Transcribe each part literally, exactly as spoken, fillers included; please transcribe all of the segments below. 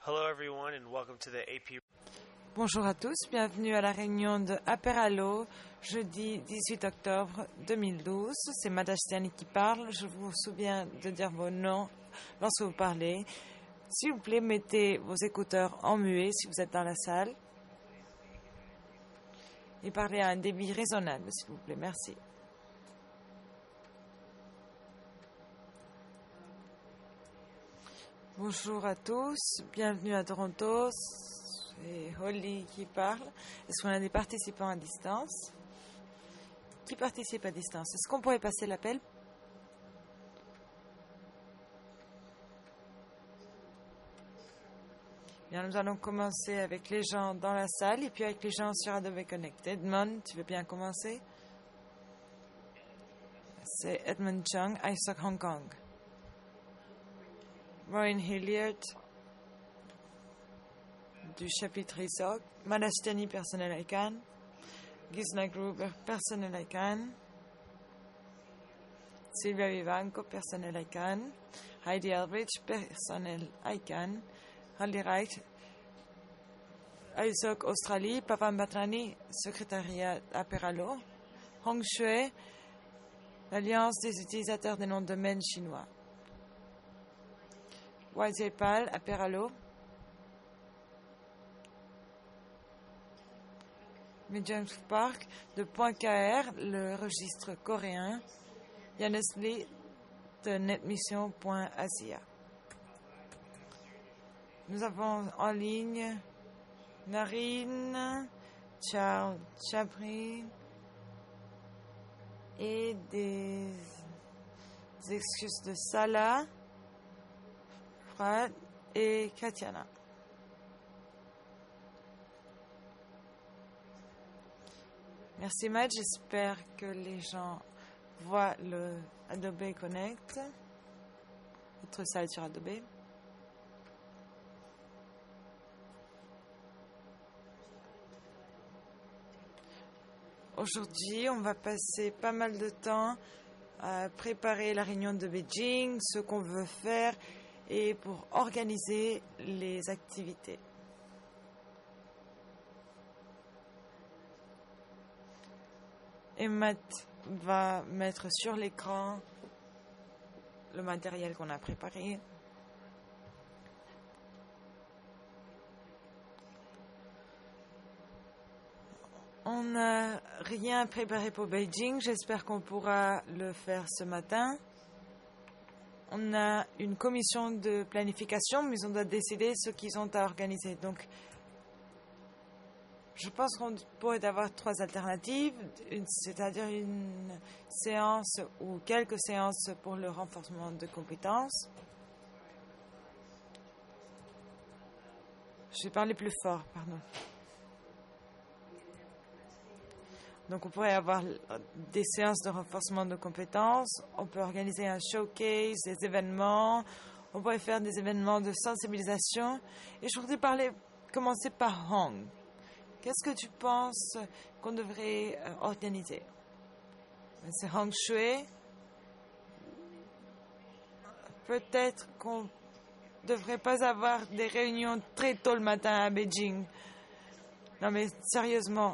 Hello everyone and welcome to the A P. Bonjour à tous, bienvenue à la réunion de Aperalo, jeudi dix-huit octobre deux mille douze. C'est Madastiani qui parle. Je vous souviens de dire vos noms lorsque vous parlez. S'il vous plaît, mettez vos écouteurs en muet si vous êtes dans la salle. Et parlez à un débit raisonnable, s'il vous plaît. Merci. Bonjour à tous, bienvenue à Toronto. C'est Holly qui parle. Est-ce qu'on a des participants à distance? Qui participe à distance? Est-ce qu'on pourrait passer l'appel? Bien, nous allons commencer avec les gens dans la salle et puis avec les gens sur Adobe Connect. Edmund, tu veux bien commencer? C'est Edmund Chung, I S O C Hong Kong. Ryan Hilliard, du chapitre I S O C. Madastiani, personnel I C A N. Gisna Gruber, personnel I C A N. Sylvia Vivanco, personnel I C A N. Heidi Elbridge, personnel I C A N. Haldi Wright, I S O C Australie. Pavan Batrani, secrétariat Aperalo. Hong Shui, l'Alliance des utilisateurs des noms de domaine chinois. Waizepal, Aperalo. James Park, de .kr, le registre coréen. Yanis Lee, de netmission.asia. Nous avons en ligne Narine, Charles Chaprin et des, des excuses de Salah, Fred et Katiana. Merci Matt, j'espère que les gens voient le Adobe Connect, votre salle sur Adobe. Aujourd'hui, on va passer pas mal de temps à préparer la réunion de Beijing, ce qu'on veut faire et pour organiser les activités. Et Matt va mettre sur l'écran le matériel qu'on a préparé. On n'a rien préparé pour Beijing. J'espère qu'on pourra le faire ce matin. On a une commission de planification, mais on doit décider ce qu'ils ont à organiser. Donc, je pense qu'on pourrait avoir trois alternatives, une, c'est-à-dire une séance ou quelques séances pour le renforcement de compétences. Je vais parler plus fort, pardon. Donc, on pourrait avoir des séances de renforcement de compétences. On peut organiser un showcase, des événements. On pourrait faire des événements de sensibilisation. Et je voudrais parler, commencer par Hong. Qu'est-ce que tu penses qu'on devrait euh, organiser? C'est Hong Shui. Peut-être qu'on ne devrait pas avoir des réunions très tôt le matin à Beijing. Non mais sérieusement,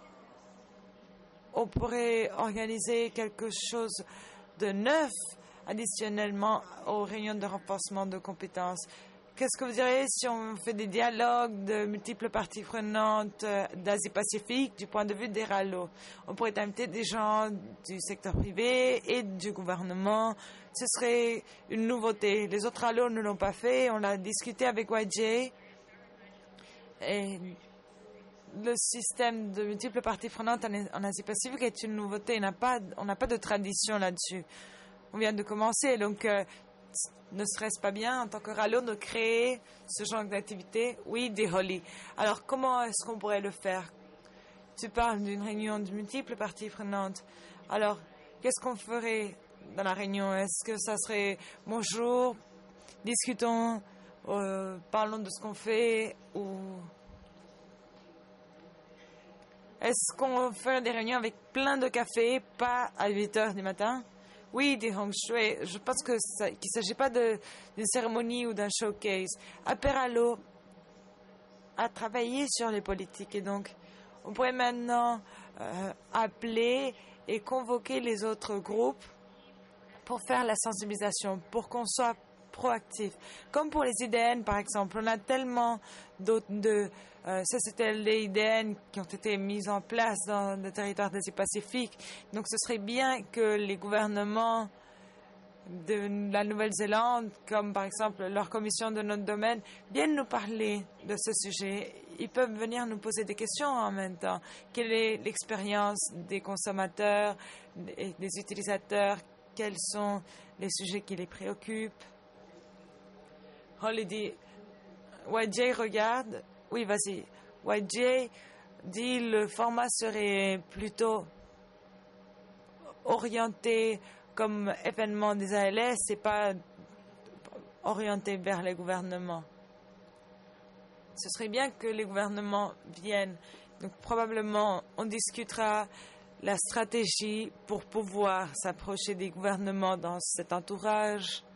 on pourrait organiser quelque chose de neuf additionnellement aux réunions de renforcement de compétences. Qu'est-ce que vous diriez si on fait des dialogues de multiples parties prenantes d'Asie-Pacifique du point de vue des R A L O? On pourrait inviter des gens du secteur privé et du gouvernement. Ce serait une nouveauté. Les autres R A L O ne l'ont pas fait. On l'a discuté avec Y J. Et le système de multiples parties prenantes en Asie-Pacifique est une nouveauté. On n'a pas, on n'a pas de tradition là-dessus. On vient de commencer, donc euh, ne serait-ce pas bien en tant que R A L O de créer ce genre d'activité? Oui, des Holly. Alors, comment est-ce qu'on pourrait le faire? Tu parles d'une réunion de multiples parties prenantes. Alors, qu'est-ce qu'on ferait dans la réunion? Est-ce que ça serait bonjour, discutons, euh, parlons de ce qu'on fait, ou est-ce qu'on fait des réunions avec plein de café, pas à huit heures du matin? Oui, dit Hong Shui. Je pense que ça, qu'il ne s'agit pas de, d'une cérémonie ou d'un showcase. Aperalo à travailler sur les politiques. Et donc, on pourrait maintenant euh, appeler et convoquer les autres groupes pour faire la sensibilisation, pour qu'on soit proactif. Comme pour les I D N, par exemple, on a tellement d'autres de euh, sociétés I D N qui ont été mises en place dans le territoire d'Asie-Pacifique. Donc, ce serait bien que les gouvernements de la Nouvelle-Zélande, comme par exemple leur commission de notre domaine, viennent nous parler de ce sujet. Ils peuvent venir nous poser des questions en même temps. Quelle est l'expérience des consommateurs et des utilisateurs? Quels sont les sujets qui les préoccupent? Holly dit, Y J regarde. Oui, vas-y. Y J dit le format serait plutôt orienté comme événement des A L S et pas orienté vers les gouvernements. Ce serait bien que les gouvernements viennent. Donc probablement, on discutera la stratégie pour pouvoir s'approcher des gouvernements dans cet entourage,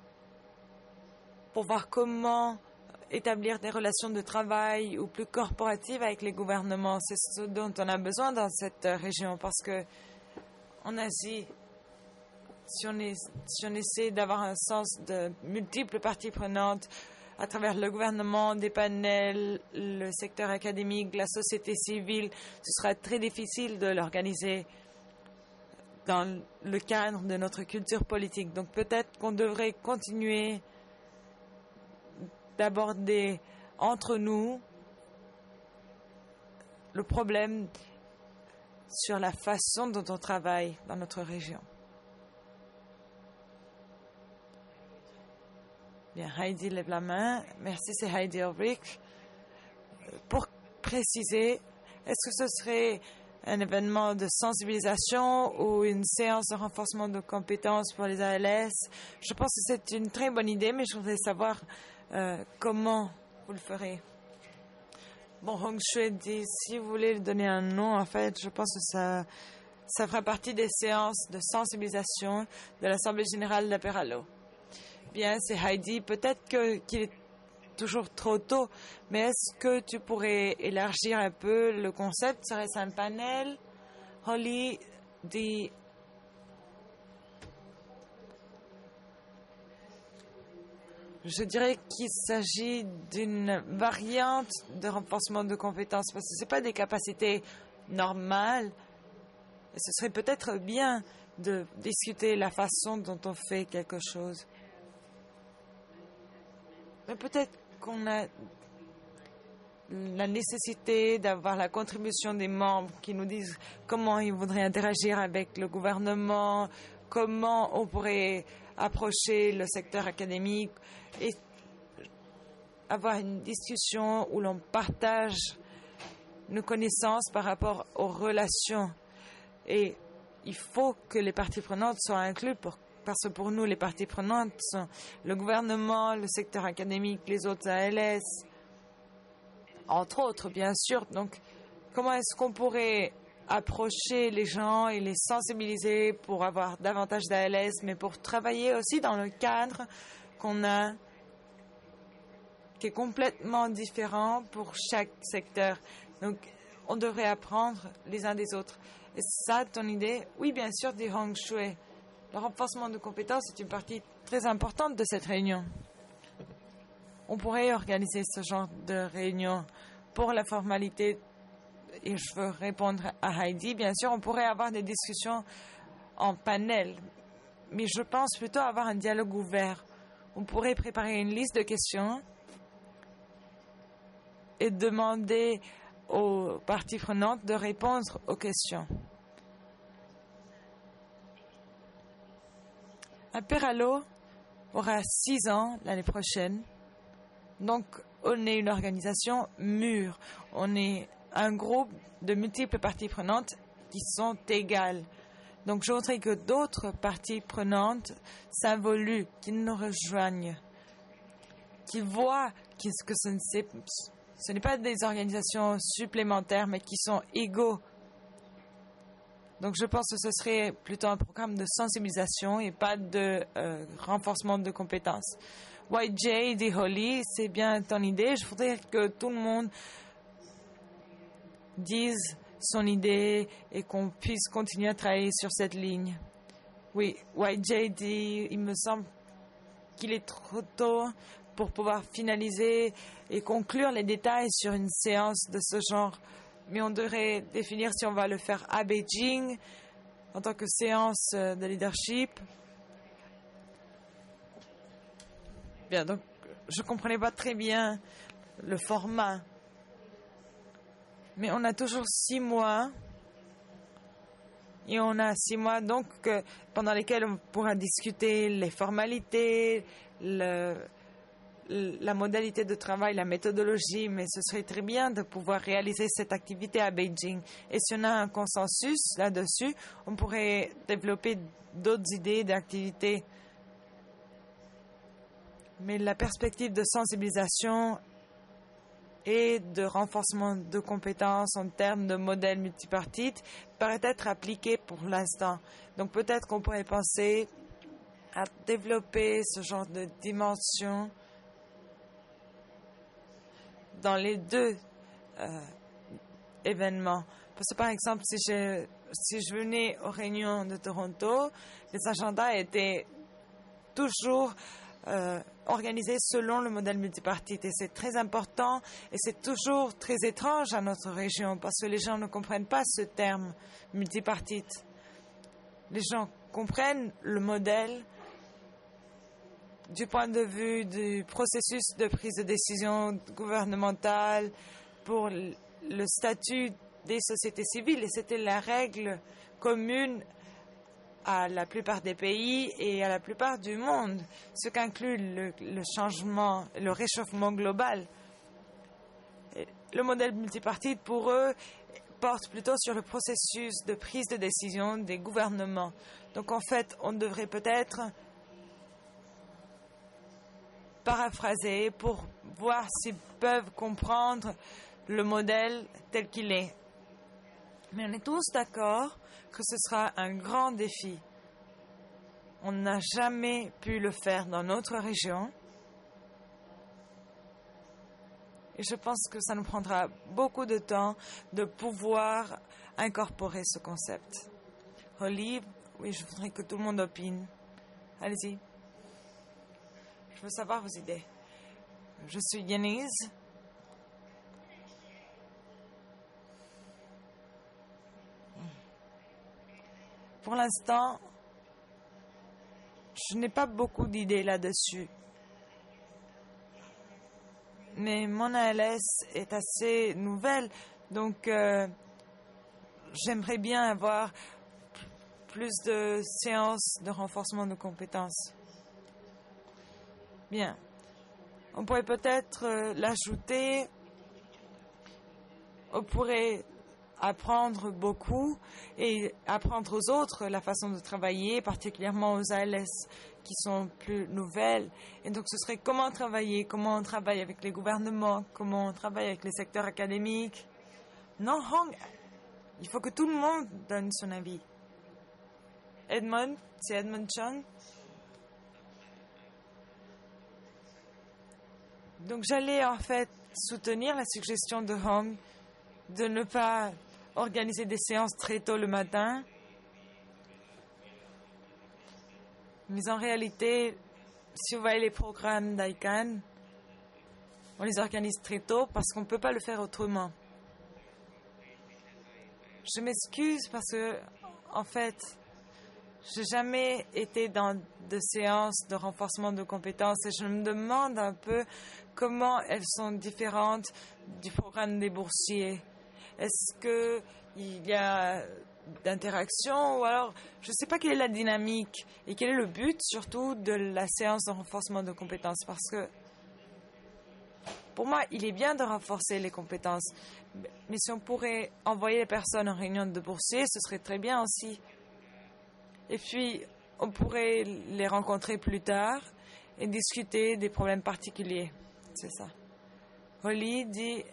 pour voir comment établir des relations de travail ou plus corporatives avec les gouvernements. C'est ce dont on a besoin dans cette région parce que en Asie, si on, est, si on essaie d'avoir un sens de multiples parties prenantes à travers le gouvernement, des panels, le secteur académique, la société civile, ce sera très difficile de l'organiser dans le cadre de notre culture politique. Donc peut-être qu'on devrait continuer d'aborder entre nous le problème sur la façon dont on travaille dans notre région. Bien, Heidi lève la main. Merci, c'est Heidi Ulrich. Pour préciser, est-ce que ce serait un événement de sensibilisation ou une séance de renforcement de compétences pour les A L S? Je pense que c'est une très bonne idée, mais je voudrais savoir euh, comment vous le ferez. Bon, Hong Shui dit, si vous voulez lui donner un nom, en fait, je pense que ça, ça fera partie des séances de sensibilisation de l'Assemblée générale d'Aperalo. Bien, c'est Heidi. Peut-être que, qu'il est toujours trop tôt, mais est-ce que tu pourrais élargir un peu le concept? Serait-ce un panel? Holly dit... Je dirais qu'il s'agit d'une variante de renforcement de compétences, parce que ce n'est pas des capacités normales. Et ce serait peut-être bien de discuter la façon dont on fait quelque chose. Mais peut-être qu'on a la nécessité d'avoir la contribution des membres qui nous disent comment ils voudraient interagir avec le gouvernement, comment on pourrait approcher le secteur académique et avoir une discussion où l'on partage nos connaissances par rapport aux relations. Et il faut que les parties prenantes soient incluses pour Parce que pour nous, les parties prenantes sont le gouvernement, le secteur académique, les autres A L S, entre autres, bien sûr. Donc, comment est-ce qu'on pourrait approcher les gens et les sensibiliser pour avoir davantage d'A L S, mais pour travailler aussi dans le cadre qu'on a, qui est complètement différent pour chaque secteur. Donc, on devrait apprendre les uns des autres. Et ça, ton idée? Oui, bien sûr, dit Hong Shui. Le renforcement de compétences est une partie très importante de cette réunion. On pourrait organiser ce genre de réunion pour la formalité. Et je veux répondre à Heidi. Bien sûr, on pourrait avoir des discussions en panel. Mais je pense plutôt avoir un dialogue ouvert. On pourrait préparer une liste de questions et demander aux parties prenantes de répondre aux questions. Aperalo aura six ans l'année prochaine. Donc, on est une organisation mûre. On est un groupe de multiples parties prenantes qui sont égales. Donc, je voudrais que d'autres parties prenantes s'involuent, qu'ils nous rejoignent, qu'ils voient que ce n'est, ce n'est pas des organisations supplémentaires, mais qui sont égaux. Donc, je pense que ce serait plutôt un programme de sensibilisation et pas de euh, renforcement de compétences. Y J dit Holly, c'est bien ton idée. Je voudrais que tout le monde dise son idée et qu'on puisse continuer à travailler sur cette ligne. Oui, Y J dit, il me semble qu'il est trop tôt pour pouvoir finaliser et conclure les détails sur une séance de ce genre. Mais on devrait définir si on va le faire à Beijing en tant que séance de leadership. Bien, donc je ne comprenais pas très bien le format. Mais on a toujours six mois. Et on a six mois donc euh, pendant lesquels on pourra discuter les formalités, le, la modalité de travail, la méthodologie, mais ce serait très bien de pouvoir réaliser cette activité à Beijing. Et si on a un consensus là-dessus, on pourrait développer d'autres idées d'activités. Mais la perspective de sensibilisation et de renforcement de compétences en termes de modèle multipartite paraît être appliquée pour l'instant. Donc peut-être qu'on pourrait penser à développer ce genre de dimension dans les deux euh, événements. Parce que par exemple, si je, si je venais aux réunions de Toronto, les agendas étaient toujours euh, organisés selon le modèle multipartite. Et c'est très important et c'est toujours très étrange à notre région parce que les gens ne comprennent pas ce terme multipartite. Les gens comprennent le modèle du point de vue du processus de prise de décision gouvernementale pour le statut des sociétés civiles. Et c'était la règle commune à la plupart des pays et à la plupart du monde, ce qu'inclut le, le changement, le réchauffement global. Et le modèle multipartite, pour eux, porte plutôt sur le processus de prise de décision des gouvernements. Donc en fait, on devrait peut-être paraphraser pour voir s'ils peuvent comprendre le modèle tel qu'il est. Mais on est tous d'accord que ce sera un grand défi. On n'a jamais pu le faire dans notre région. Et je pense que ça nous prendra beaucoup de temps de pouvoir incorporer ce concept. Holly, oui, je voudrais que tout le monde opine. Allez-y. Je veux savoir vos idées. Je suis Yanise. Pour l'instant, je n'ai pas beaucoup d'idées là-dessus. Mais mon A L S est assez nouvelle, donc euh, j'aimerais bien avoir plus de séances de renforcement de compétences. Bien. On pourrait peut-être euh, l'ajouter. On pourrait apprendre beaucoup et apprendre aux autres la façon de travailler, particulièrement aux A L S qui sont plus nouvelles. Et donc, ce serait comment travailler, comment on travaille avec les gouvernements, comment on travaille avec les secteurs académiques. Non, Hong, il faut que tout le monde donne son avis. Edmund, c'est Edmund Chung. Donc, j'allais en fait soutenir la suggestion de Hong de ne pas organiser des séances très tôt le matin. Mais en réalité, si vous voyez les programmes d'I C A N, on les organise très tôt parce qu'on ne peut pas le faire autrement. Je m'excuse parce que, en fait, je n'ai jamais été dans de séances de renforcement de compétences et je me demande un peu comment elles sont différentes du programme des boursiers. Est-ce qu'il y a d'interaction ou alors je ne sais pas quelle est la dynamique et quel est le but surtout de la séance de renforcement de compétences parce que pour moi il est bien de renforcer les compétences mais si on pourrait envoyer les personnes en réunion de boursiers ce serait très bien aussi et puis on pourrait les rencontrer plus tard et discuter des problèmes particuliers. C'est ça. Holly dit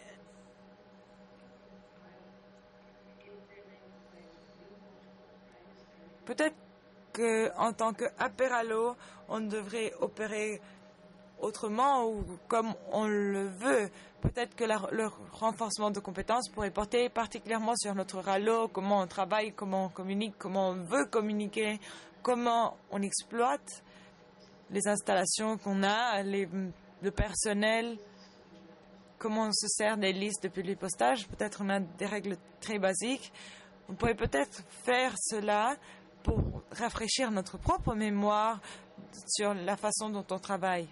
peut-être qu'en tant qu'apéralo, on devrait opérer autrement ou comme on le veut. Peut-être que la, le renforcement de compétences pourrait porter particulièrement sur notre RALO, comment on travaille, comment on communique, comment on veut communiquer, comment on exploite les installations qu'on a, les, le personnel, comment on se sert des listes de publipostage. Peut-être on a des règles très basiques. On pourrait peut-être faire cela pour rafraîchir notre propre mémoire sur la façon dont on travaille.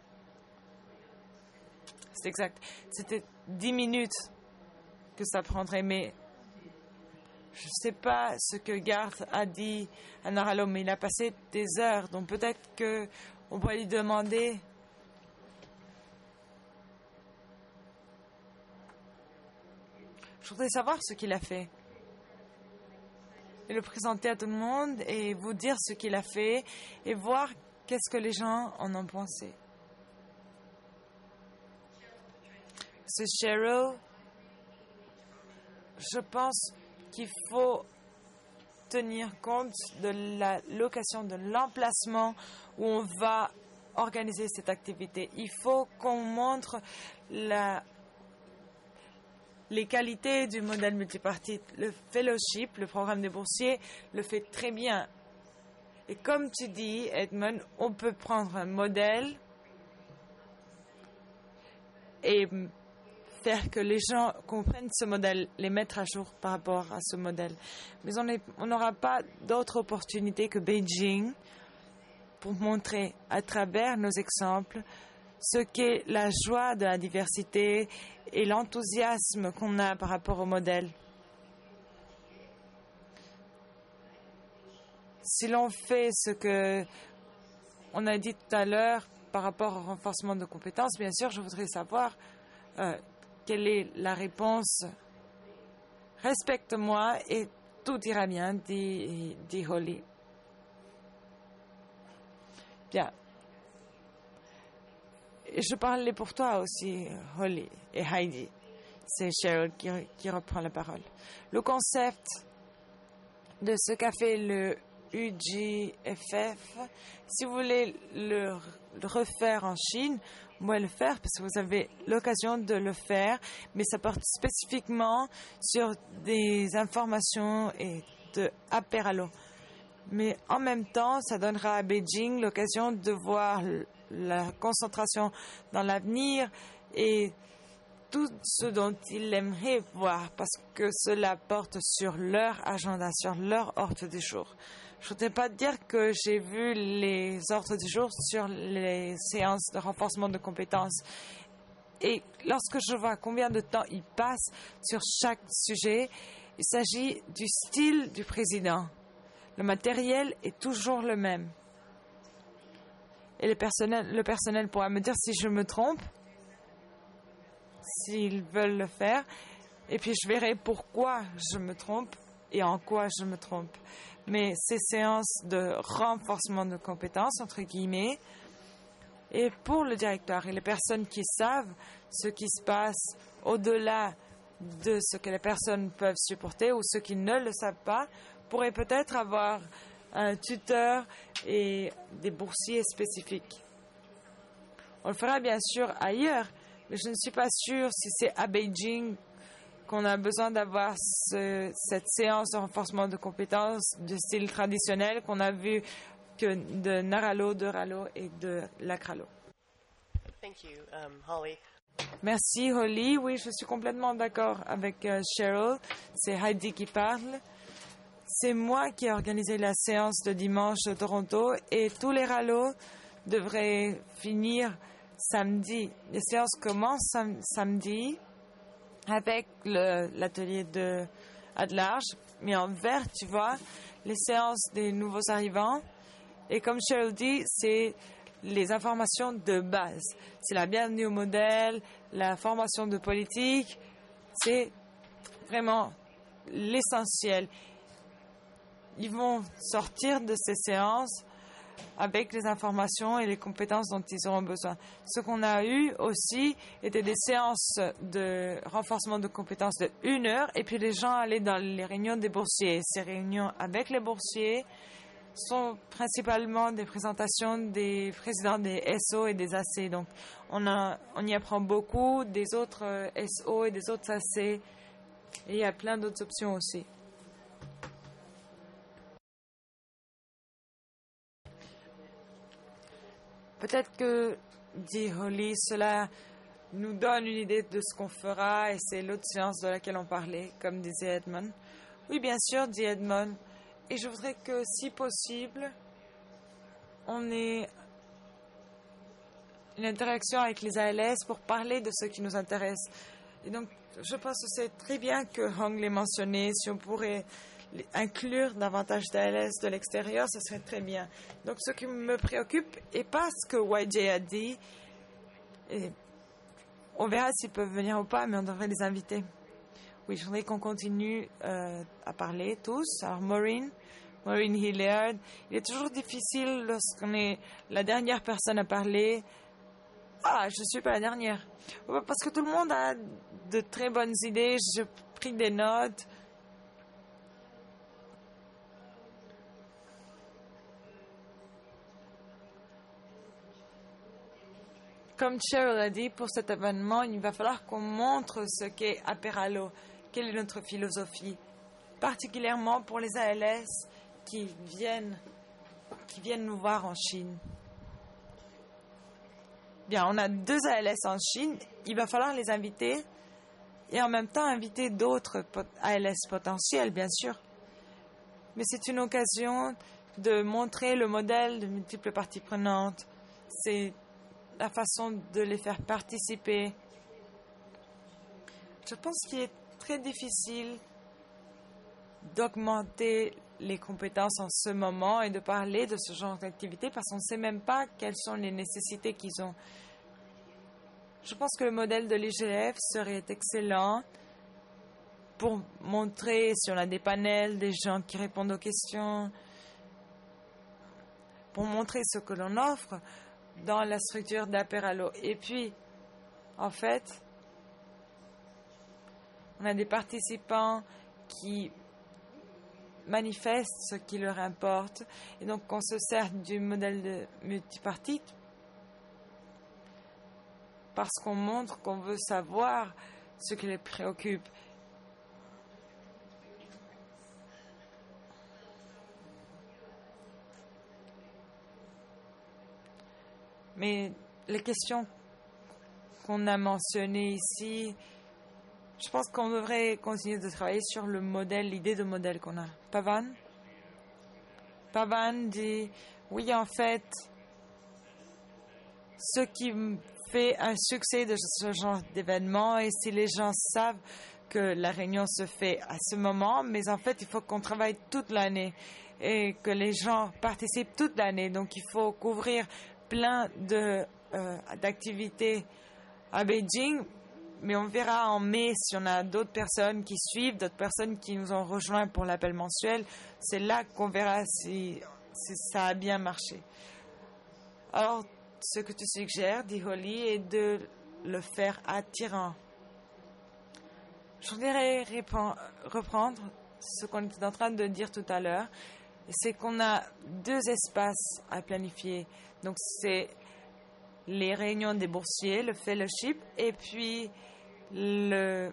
C'est exact. C'était dix minutes que ça prendrait, mais je ne sais pas ce que Garth a dit à Naralo, mais il a passé des heures, donc peut-être qu'on pourrait lui demander je voudrais savoir ce qu'il a fait et le présenter à tout le monde et vous dire ce qu'il a fait et voir qu'est-ce que les gens en ont pensé. Ce Cheryl, je pense qu'il faut tenir compte de la location, de l'emplacement où on va organiser cette activité. Il faut qu'on montre la, les qualités du modèle multipartite. Le fellowship, le programme des boursiers, le fait très bien. Et comme tu dis, Edmund, on peut prendre un modèle et faire que les gens comprennent ce modèle, les mettre à jour par rapport à ce modèle. Mais on n'aura pas d'autre opportunité que Beijing pour montrer à travers nos exemples ce qu'est la joie de la diversité et l'enthousiasme qu'on a par rapport au modèle. Si l'on fait ce que on a dit tout à l'heure par rapport au renforcement de compétences, bien sûr, je voudrais savoir euh, quelle est la réponse. Respecte-moi et tout ira bien, dit, dit Holly. Bien. Et je parlais pour toi aussi, Holly et Heidi. C'est Cheryl qui, qui reprend la parole. Le concept de ce qu'a fait le U G F F, si vous voulez le, le refaire en Chine, vous pouvez le faire parce que vous avez l'occasion de le faire, mais ça porte spécifiquement sur des informations et de apéralo. Mais en même temps, ça donnera à Beijing l'occasion de voir la concentration dans l'avenir et tout ce dont ils aimeraient voir, parce que cela porte sur leur agenda, sur leur ordre du jour. Je ne voudrais pas dire que j'ai vu les ordres du jour sur les séances de renforcement de compétences. Et lorsque je vois combien de temps ils passent sur chaque sujet, il s'agit du style du président. Le matériel est toujours le même. Et le personnel, le personnel pourra me dire si je me trompe, s'ils veulent le faire. Et puis je verrai pourquoi je me trompe et en quoi je me trompe. Mais ces séances de renforcement de compétences, entre guillemets, et pour le directeur et les personnes qui savent ce qui se passe au-delà de ce que les personnes peuvent supporter ou ceux qui ne le savent pas, pourraient peut-être avoir un tuteur et des boursiers spécifiques. On le fera bien sûr ailleurs, mais je ne suis pas sûre si c'est à Beijing qu'on a besoin d'avoir ce, cette séance de renforcement de compétences de style traditionnel qu'on a vu que de Naralo, de Ralo et de Lacralo. Thank you, um, Holly. Merci, Holly. Oui, je suis complètement d'accord avec euh, Cheryl. C'est Heidi qui parle. C'est moi qui ai organisé la séance de dimanche de Toronto et tous les Ralo devraient finir samedi. Les séances commencent sam- samedi. Avec le, l'atelier de à de large, mais en vert, tu vois, les séances des nouveaux arrivants. Et comme Cheryl dit, c'est les informations de base. C'est la bienvenue au modèle, la formation de politique. C'est vraiment l'essentiel. Ils vont sortir de ces séances avec les informations et les compétences dont ils auront besoin. Ce qu'on a eu aussi était des séances de renforcement de compétences de une heure et puis les gens allaient dans les réunions des boursiers. Ces réunions avec les boursiers sont principalement des présentations des présidents des S O et des A C. Donc, on, a, on y apprend beaucoup des autres euh, S O et des autres A C. Et il y a plein d'autres options aussi. Peut-être que, dit Holly, cela nous donne une idée de ce qu'on fera, et c'est l'autre séance de laquelle on parlait, comme disait Edmond. Oui, bien sûr, dit Edmond. Et je voudrais que, si possible, on ait une interaction avec les A L S pour parler de ce qui nous intéresse. Et donc, je pense que c'est très bien que Hong l'ait mentionné. Si on pourrait inclure davantage d'A L S de l'extérieur, ce serait très bien. Donc, ce qui me préoccupe, et pas ce que Y J a dit, et on verra s'ils peuvent venir ou pas, mais on devrait les inviter. Oui, je voudrais qu'on continue euh, à parler tous. Alors, Maureen, Maureen Hilliard, il est toujours difficile lorsqu'on est la dernière personne à parler. Ah, je ne suis pas la dernière. Parce que tout le monde a de très bonnes idées. J'ai pris des notes. Comme Cheryl a dit, pour cet événement, il va falloir qu'on montre ce qu'est Aperalo. Quelle est notre philosophie, particulièrement pour les A L S qui viennent, qui viennent nous voir en Chine. Bien, on a deux A L S en Chine, il va falloir les inviter et en même temps inviter d'autres A L S potentiels, bien sûr. Mais c'est une occasion de montrer le modèle de multiples parties prenantes. C'est la façon de les faire participer. Je pense qu'il est très difficile d'augmenter les compétences en ce moment et de parler de ce genre d'activité parce qu'on ne sait même pas quelles sont les nécessités qu'ils ont. Je pense que le modèle de l'I G F serait excellent pour montrer si on a des panels, des gens qui répondent aux questions, pour montrer ce que l'on offre dans la structure d'Aperalo. Et puis, en fait, on a des participants qui manifestent ce qui leur importe. Et donc, on se sert du modèle de multipartite parce qu'on montre qu'on veut savoir ce qui les préoccupe. Mais les questions qu'on a mentionnées ici, je pense qu'on devrait continuer de travailler sur le modèle, l'idée de modèle qu'on a. Pavan? Pavan dit, oui, en fait, ce qui fait un succès de ce genre d'événement, et si les gens savent que la réunion se fait à ce moment, mais en fait, il faut qu'on travaille toute l'année et que les gens participent toute l'année. Donc, il faut couvrir plein de, euh, d'activités à Beijing, mais on verra en mai si on a d'autres personnes qui suivent, d'autres personnes qui nous ont rejoints pour l'appel mensuel. C'est là qu'on verra si, si ça a bien marché. Alors, ce que tu suggères, dit Holly, est de le faire attirant. Je voudrais reprendre ce qu'on était en train de dire tout à l'heure. C'est qu'on a deux espaces à planifier. Donc, c'est les réunions des boursiers, le fellowship, et puis le,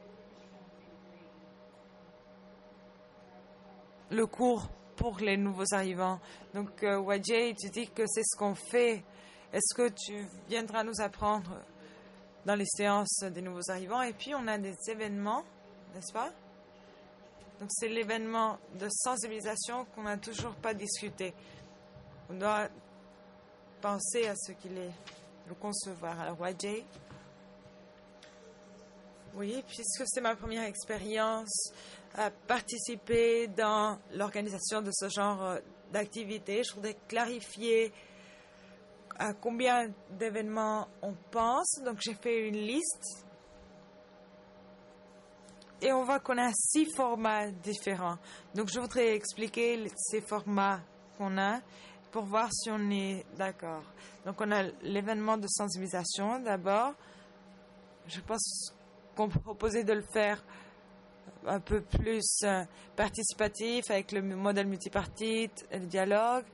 le cours pour les nouveaux arrivants. Donc, euh, Y J, tu dis que c'est ce qu'on fait. Est-ce que tu viendras nous apprendre dans les séances des nouveaux arrivants? Et puis, on a des événements, n'est-ce pas? Donc, c'est l'événement de sensibilisation qu'on n'a toujours pas discuté. On doit penser à ce qu'il est, le concevoir. Alors, Y J? Oui, puisque c'est ma première expérience à participer dans l'organisation de ce genre d'activité, je voudrais clarifier à combien d'événements on pense. Donc, j'ai fait une liste. Et on voit qu'on a six formats différents. Donc, je voudrais expliquer ces formats qu'on a pour voir si on est d'accord. Donc, on a l'événement de sensibilisation d'abord. Je pense qu'on peut proposer de le faire un peu plus euh, participatif avec le modèle multipartite et le dialogue.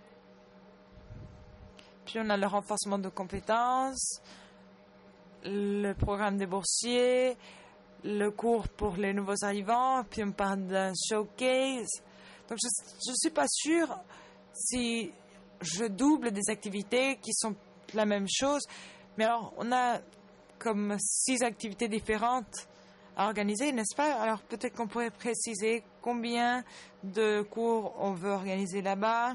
Puis on a le renforcement de compétences, le programme des boursiers, le cours pour les nouveaux arrivants, puis on parle d'un showcase. Donc je ne suis pas sûre si je double des activités qui sont la même chose, mais alors on a comme six activités différentes à organiser, n'est-ce pas? Alors peut-être qu'on pourrait préciser combien de cours on veut organiser là-bas.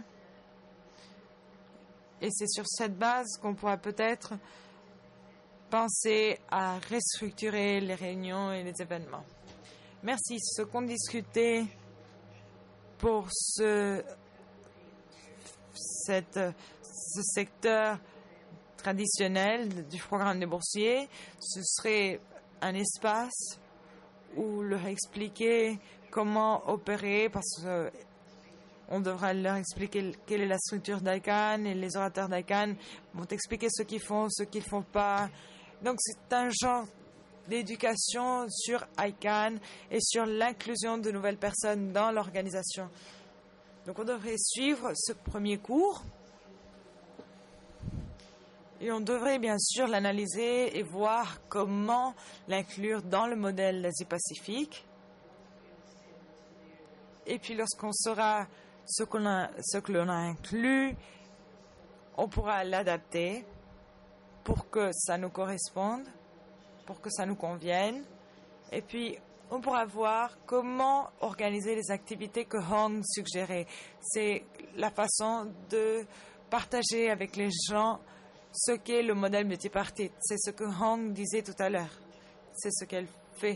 Et c'est sur cette base qu'on pourra peut-être penser à restructurer les réunions et les événements. Merci. Ce qu'on discutait pour ce, cette, ce secteur traditionnel du programme des boursiers, ce serait un espace où leur expliquer comment opérer, parce que on devra leur expliquer quelle est la structure d'I C A N et les orateurs d'I C A N vont expliquer ce qu'ils font, ce qu'ils ne font pas. Donc c'est un genre d'éducation sur I C A N et sur l'inclusion de nouvelles personnes dans l'organisation. Donc on devrait suivre ce premier cours et on devrait bien sûr l'analyser et voir comment l'inclure dans le modèle Asie-Pacifique. Et puis lorsqu'on saura ce, qu'on a, ce que l'on a inclus, on pourra l'adapter pour que ça nous corresponde, pour que ça nous convienne. Et puis, on pourra voir comment organiser les activités que Hong suggérait. C'est la façon de partager avec les gens ce qu'est le modèle multipartite. C'est ce que Hong disait tout à l'heure. C'est ce qu'elle fait.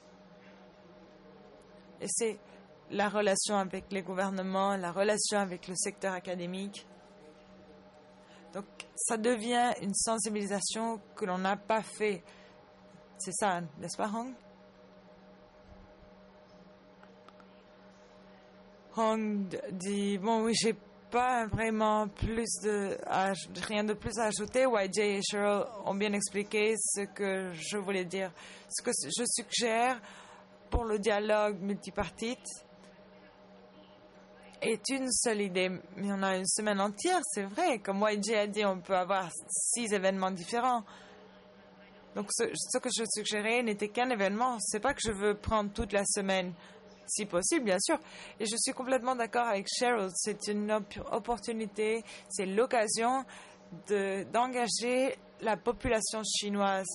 Et c'est la relation avec les gouvernements, la relation avec le secteur académique. Donc, ça devient une sensibilisation que l'on n'a pas fait. C'est ça, n'est-ce pas, Hong? Hong dit, bon, oui, j'ai pas vraiment plus de, rien de plus à ajouter. Y J et Cheryl ont bien expliqué ce que je voulais dire. Ce que je suggère pour le dialogue multipartite est une seule idée, mais on a une semaine entière, c'est vrai. Comme Y J a dit, on peut avoir six événements différents. Donc, ce, ce que je suggérais n'était qu'un événement. C'est pas que je veux prendre toute la semaine, si possible, bien sûr. Et je suis complètement d'accord avec Cheryl. C'est une op- opportunité, c'est l'occasion de, d'engager la population chinoise.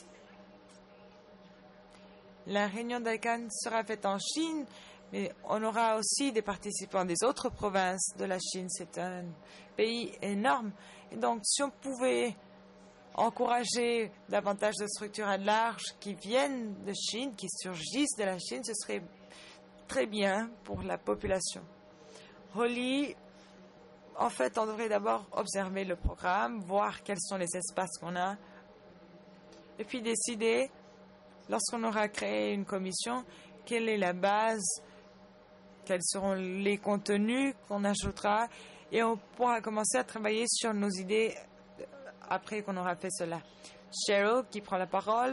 La réunion d'I C A N sera faite en Chine, mais on aura aussi des participants des autres provinces de la Chine. C'est un pays énorme. Et donc, si on pouvait encourager davantage de structures à large qui viennent de Chine, qui surgissent de la Chine, ce serait très bien pour la population. Holly, en fait, on devrait d'abord observer le programme, voir quels sont les espaces qu'on a, et puis décider, lorsqu'on aura créé une commission, quelle est la base, quels seront les contenus qu'on ajoutera, et on pourra commencer à travailler sur nos idées après qu'on aura fait cela. Cheryl, qui prend la parole.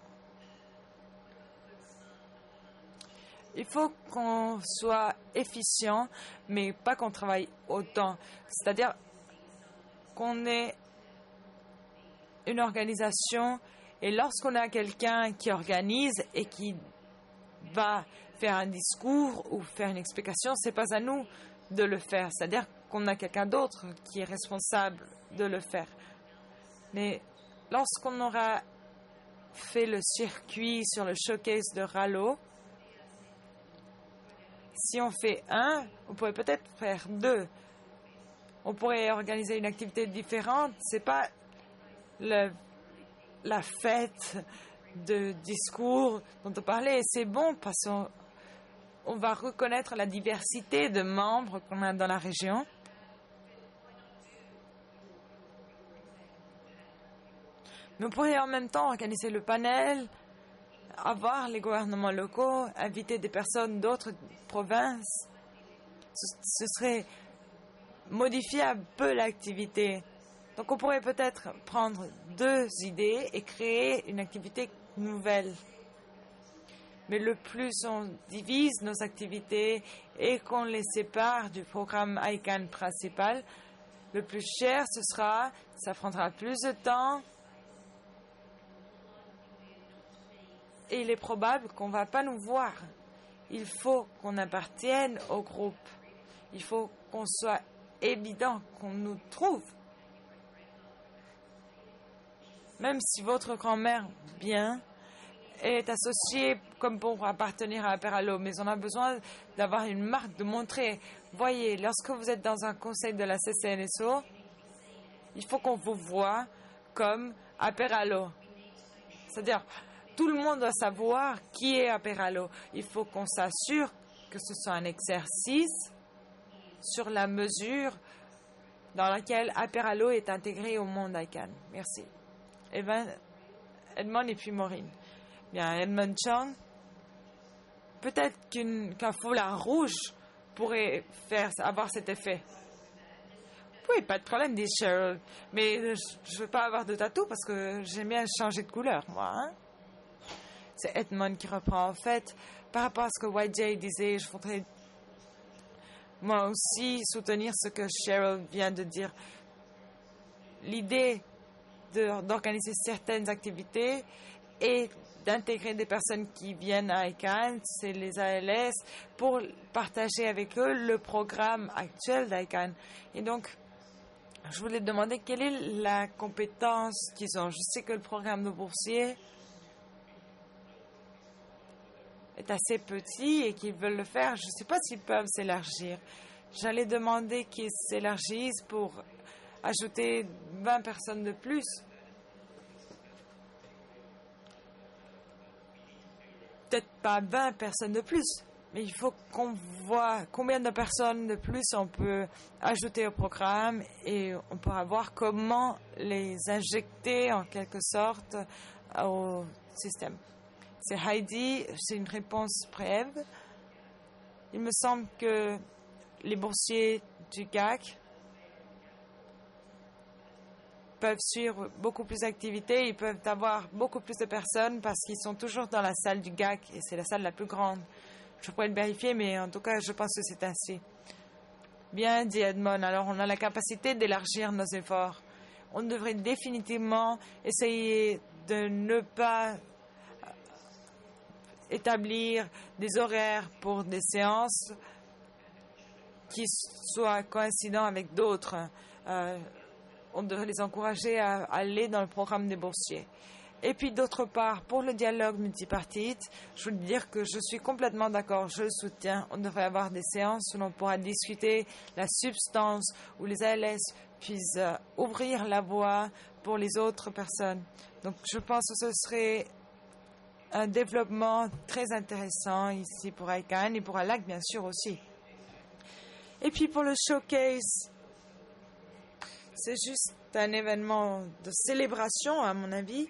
Il faut qu'on soit efficient, mais pas qu'on travaille autant. C'est-à-dire qu'on ait une organisation et lorsqu'on a quelqu'un qui organise et qui va faire un discours ou faire une explication, ce n'est pas à nous de le faire. C'est-à-dire qu'on a quelqu'un d'autre qui est responsable de le faire. Mais lorsqu'on aura fait le circuit sur le showcase de Rallo, si on fait un, on pourrait peut-être faire deux. On pourrait organiser une activité différente. Ce n'est pas le, la fête de discours dont on parlait. Et c'est bon parce qu'on on va reconnaître la diversité de membres qu'on a dans la région. Mais on pourrait en même temps organiser le panel, avoir les gouvernements locaux, inviter des personnes d'autres provinces. Ce, ce serait modifier un peu l'activité. Donc on pourrait peut-être prendre deux idées et créer une activité nouvelle. Mais le plus on divise nos activités et qu'on les sépare du programme I C A N principal, le plus cher ce sera, ça prendra plus de temps et il est probable qu'on ne va pas nous voir. Il faut qu'on appartienne au groupe. Il faut qu'on soit évident, qu'on nous trouve. Même si votre grand-mère, bien, est associée comme pour appartenir à Aperalo, mais on a besoin d'avoir une marque, de montrer. Voyez, lorsque vous êtes dans un conseil de la C C N S O, il faut qu'on vous voie comme Aperalo. C'est-à-dire, tout le monde doit savoir qui est Aperalo. Il faut qu'on s'assure que ce soit un exercice sur la mesure dans laquelle Aperalo est intégré au monde I C A N. Merci. Evan, Edmond et puis Maureen. Bien, Edmond Chang, peut-être qu'une, qu'un foulard rouge pourrait faire, avoir cet effet. Oui, pas de problème, dit Cheryl. Mais je ne veux pas avoir de tatou parce que j'aime bien changer de couleur, moi. Hein? C'est Edmond qui reprend. En fait, par rapport à ce que Y J disait, je voudrais moi aussi soutenir ce que Cheryl vient de dire. L'idée de, d'organiser certaines activités et d'intégrer des personnes qui viennent à I C A N, c'est les A L S, pour partager avec eux le programme actuel d'I C A N. Et donc, je voulais demander quelle est la compétence qu'ils ont. Je sais que le programme de boursier est assez petit et qu'ils veulent le faire. Je ne sais pas s'ils peuvent s'élargir. J'allais demander qu'ils s'élargissent pour ajouter vingt personnes de plus. Peut-être pas vingt personnes de plus, mais il faut qu'on voit combien de personnes de plus on peut ajouter au programme et on pourra voir comment les injecter en quelque sorte au système. C'est Heidi, c'est une réponse brève. Il me semble que les boursiers du G A C peuvent suivre beaucoup plus d'activités, ils peuvent avoir beaucoup plus de personnes parce qu'ils sont toujours dans la salle du G A C et c'est la salle la plus grande. Je pourrais le vérifier, mais en tout cas, je pense que c'est ainsi. Bien dit Edmond, alors on a la capacité d'élargir nos efforts. On devrait définitivement essayer de ne pas établir des horaires pour des séances qui soient coïncidents avec d'autres. Euh, on devrait les encourager à aller dans le programme des boursiers. Et puis d'autre part, pour le dialogue multipartite, je veux dire que je suis complètement d'accord, je le soutiens. On devrait avoir des séances où l'on pourra discuter la substance, où les A L S puissent euh, ouvrir la voie pour les autres personnes. Donc je pense que ce serait un développement très intéressant ici pour I C A N et pour A L A C bien sûr aussi. Et puis pour le showcase, c'est juste un événement de célébration à mon avis.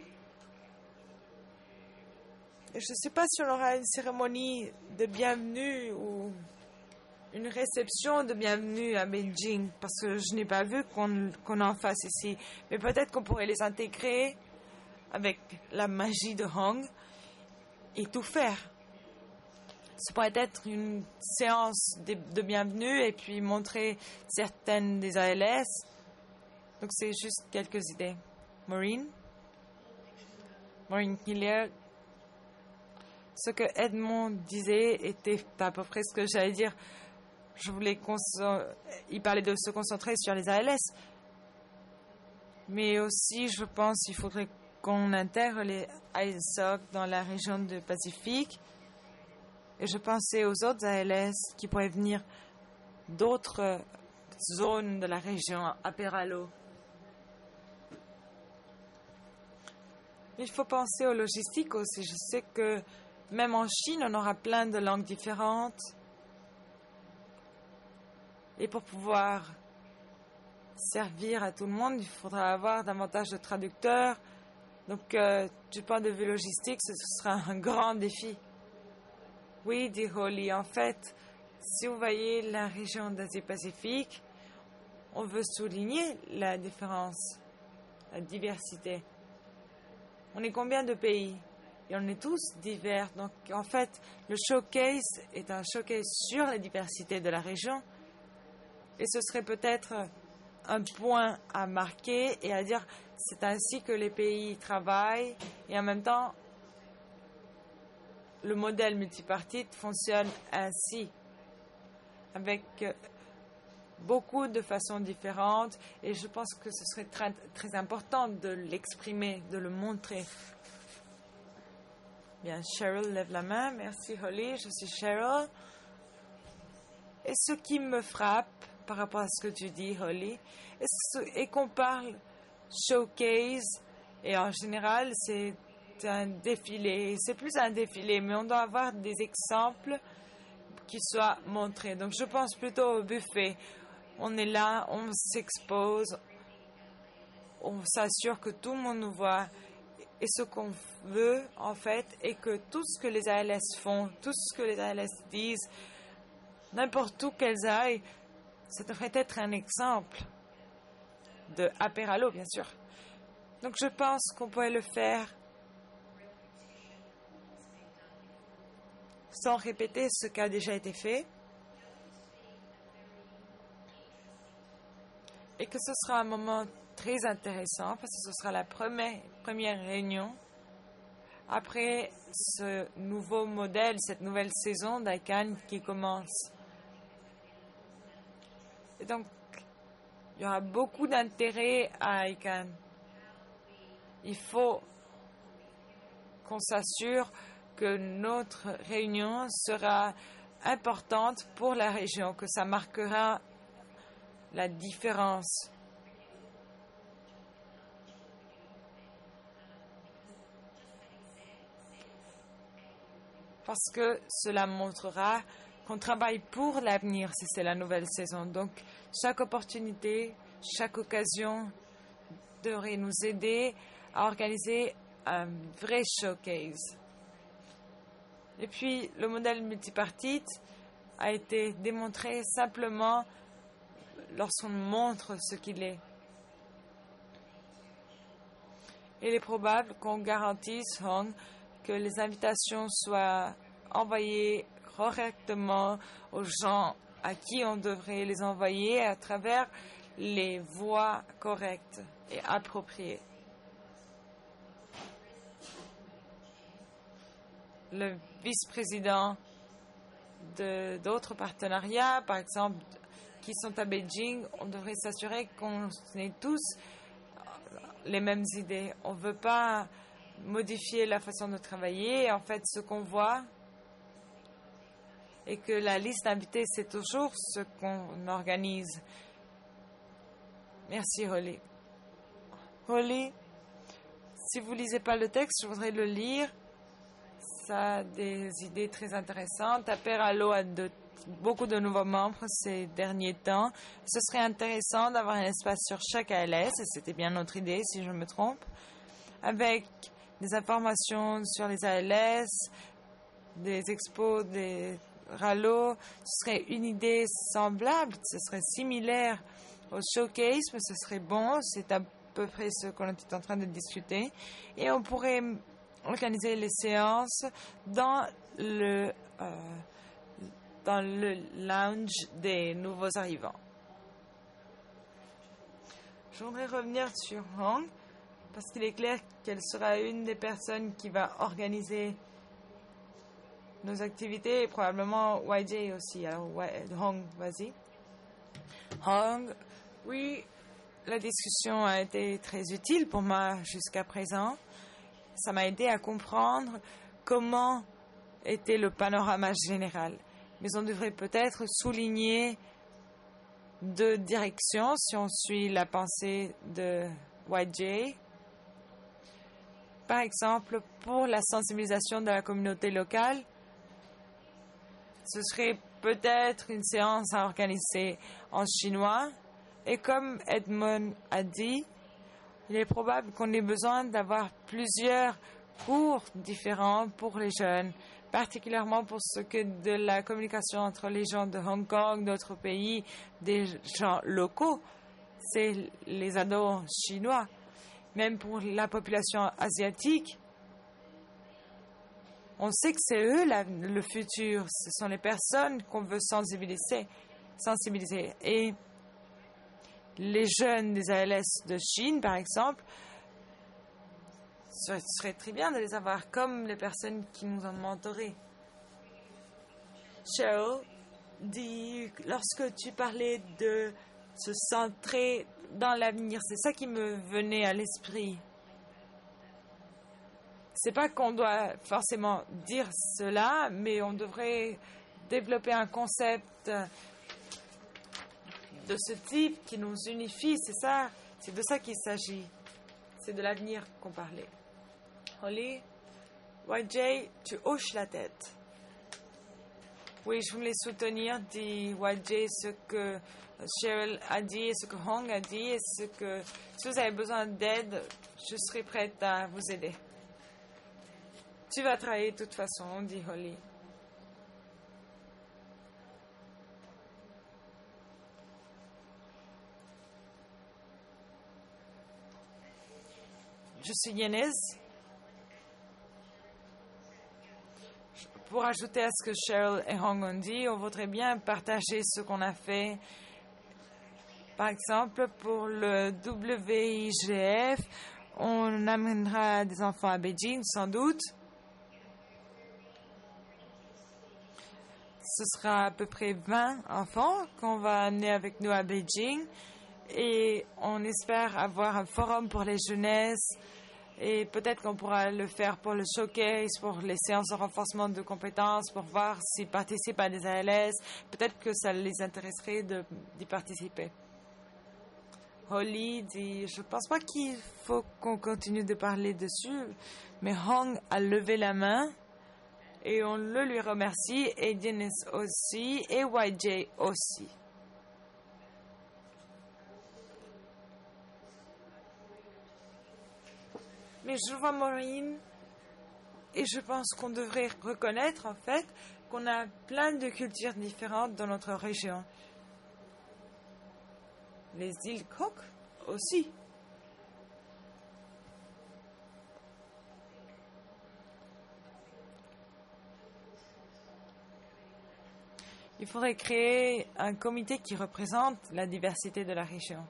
Et je ne sais pas si on aura une cérémonie de bienvenue ou une réception de bienvenue à Beijing, parce que je n'ai pas vu qu'on, qu'on en fasse ici. Mais peut-être qu'on pourrait les intégrer avec la magie de Hong et tout faire. Ce pourrait être une séance de, de bienvenue et puis montrer certaines des A L S. Donc c'est juste quelques idées. Maureen? Maureen Hillier. Ce que Edmond disait était à peu près ce que j'allais dire. Je voulais qu'on se... Il parlait de se concentrer sur les A L S. Mais aussi, je pense qu'il faudrait qu'on intègre les I S O C dans la région du Pacifique. Et je pensais aux autres A L S qui pourraient venir d'autres zones de la région, Aperalo. Mais il faut penser aux logistiques aussi. Je sais que même en Chine, on aura plein de langues différentes. Et pour pouvoir servir à tout le monde, il faudra avoir davantage de traducteurs. Donc, euh, du point de vue logistique, ce sera un grand défi. Oui, dit Holly, en fait, si vous voyez la région d'Asie-Pacifique, on veut souligner la différence, la diversité. On est combien de pays? et on est tous divers. Donc, en fait, le showcase est un showcase sur la diversité de la région. Et ce serait peut-être un point à marquer et à dire c'est ainsi que les pays travaillent. Et en même temps, le modèle multipartite fonctionne ainsi, avec beaucoup de façons différentes. Et je pense que ce serait très, très important de l'exprimer, de le montrer. Bien, Cheryl lève la main. Merci, Holly. Je suis Cheryl. Et ce qui me frappe par rapport à ce que tu dis, Holly, et qu'on parle showcase, et en général, c'est un défilé. C'est plus un défilé, mais on doit avoir des exemples qui soient montrés. Donc, je pense plutôt au buffet. On est là, on s'expose, on s'assure que tout le monde nous voit. Et ce qu'on veut, en fait, est que tout ce que les A L S font, tout ce que les A L S disent, n'importe où qu'elles aillent, ça devrait être un exemple de Aperalo, bien sûr. Donc, je pense qu'on pourrait le faire sans répéter ce qui a déjà été fait. Et que ce sera un moment très intéressant parce que ce sera la première, première réunion après ce nouveau modèle, cette nouvelle saison d'I C A N qui commence. Et donc, il y aura beaucoup d'intérêt à I C A N. Il faut qu'on s'assure que notre réunion sera importante pour la région, que ça marquera la différence. Parce que cela montrera qu'on travaille pour l'avenir si c'est la nouvelle saison. Donc, chaque opportunité, chaque occasion devrait nous aider à organiser un vrai showcase. Et puis, le modèle multipartite a été démontré simplement lorsqu'on montre ce qu'il est. Il est probable qu'on garantisse, Hong, que les invitations soient envoyées correctement aux gens à qui on devrait les envoyer à travers les voies correctes et appropriées. Le vice-président de d'autres partenariats, par exemple, qui sont à Beijing, on devrait s'assurer qu'on ait tous les mêmes idées. On ne veut pas modifier la façon de travailler. En fait, ce qu'on voit est que la liste d'invités, c'est toujours ce qu'on organise. Merci, Holly. Holly, si vous ne lisez pas le texte, je voudrais le lire. Ça a des idées très intéressantes. Aperalo a de, beaucoup de nouveaux membres ces derniers temps. Ce serait intéressant d'avoir un espace sur chaque A L S, et c'était bien notre idée, si je me trompe, avec des informations sur les A L S, des expos, des rallos. Ce serait une idée semblable, ce serait similaire au showcase, mais ce serait bon. C'est à peu près ce qu'on est en train de discuter. Et on pourrait organiser les séances dans le, euh, dans le lounge des nouveaux arrivants. Je voudrais revenir sur Hong, parce qu'il est clair qu'elle sera une des personnes qui va organiser nos activités et probablement Y J aussi. Alors, Hong, vas-y. Hong, oui, la discussion a été très utile pour moi jusqu'à présent. Ça m'a aidé à comprendre comment était le panorama général. Mais on devrait peut-être souligner deux directions si on suit la pensée de Y J. Par exemple, pour la sensibilisation de la communauté locale, ce serait peut-être une séance à organiser en chinois. Et comme Edmond a dit, il est probable qu'on ait besoin d'avoir plusieurs cours différents pour les jeunes, particulièrement pour ce que de la communication entre les gens de Hong Kong, d'autres pays, des gens locaux, c'est les ados chinois. Même pour la population asiatique, On sait que c'est eux la, le futur. Ce sont les personnes qu'on veut sensibiliser. sensibiliser. Et les jeunes des A L S de Chine, par exemple, ce serait très bien de les avoir comme les personnes qui nous ont mentorés. Cheryl dit, lorsque tu parlais de se centrer dans l'avenir, c'est ça qui me venait à l'esprit. C'est pas qu'on doit forcément dire cela, mais on devrait développer un concept de ce type qui nous unifie. C'est ça, c'est de ça qu'il s'agit. C'est de l'avenir qu'on parlait. Holly, Y J, tu hoches la tête. Oui, je voulais soutenir, dit Y J, ce que Cheryl a dit et ce que Hong a dit. Et ce que, si vous avez besoin d'aide, je serai prête à vous aider. Tu vas travailler de toute façon, dit Holly. Je suis Yanez. Pour ajouter à ce que Cheryl et Hong ont dit, on voudrait bien partager ce qu'on a fait. Par exemple, pour le W I G F, on amènera des enfants à Beijing, sans doute. Ce sera à peu près vingt enfants qu'on va amener avec nous à Beijing. Et on espère avoir un forum pour les jeunesses. Et peut-être qu'on pourra le faire pour le showcase, pour les séances de renforcement de compétences, pour voir s'ils participent à des A L S. Peut-être que ça les intéresserait de, d'y participer. Holly dit, je ne pense pas qu'il faut qu'on continue de parler dessus, mais Hong a levé la main et on le lui remercie, et Dennis aussi, et Y J aussi. Mais je vois Maureen et je pense qu'on devrait reconnaître en fait qu'on a plein de cultures différentes dans notre région. Les îles Cook aussi. Il faudrait créer un comité qui représente la diversité de la région.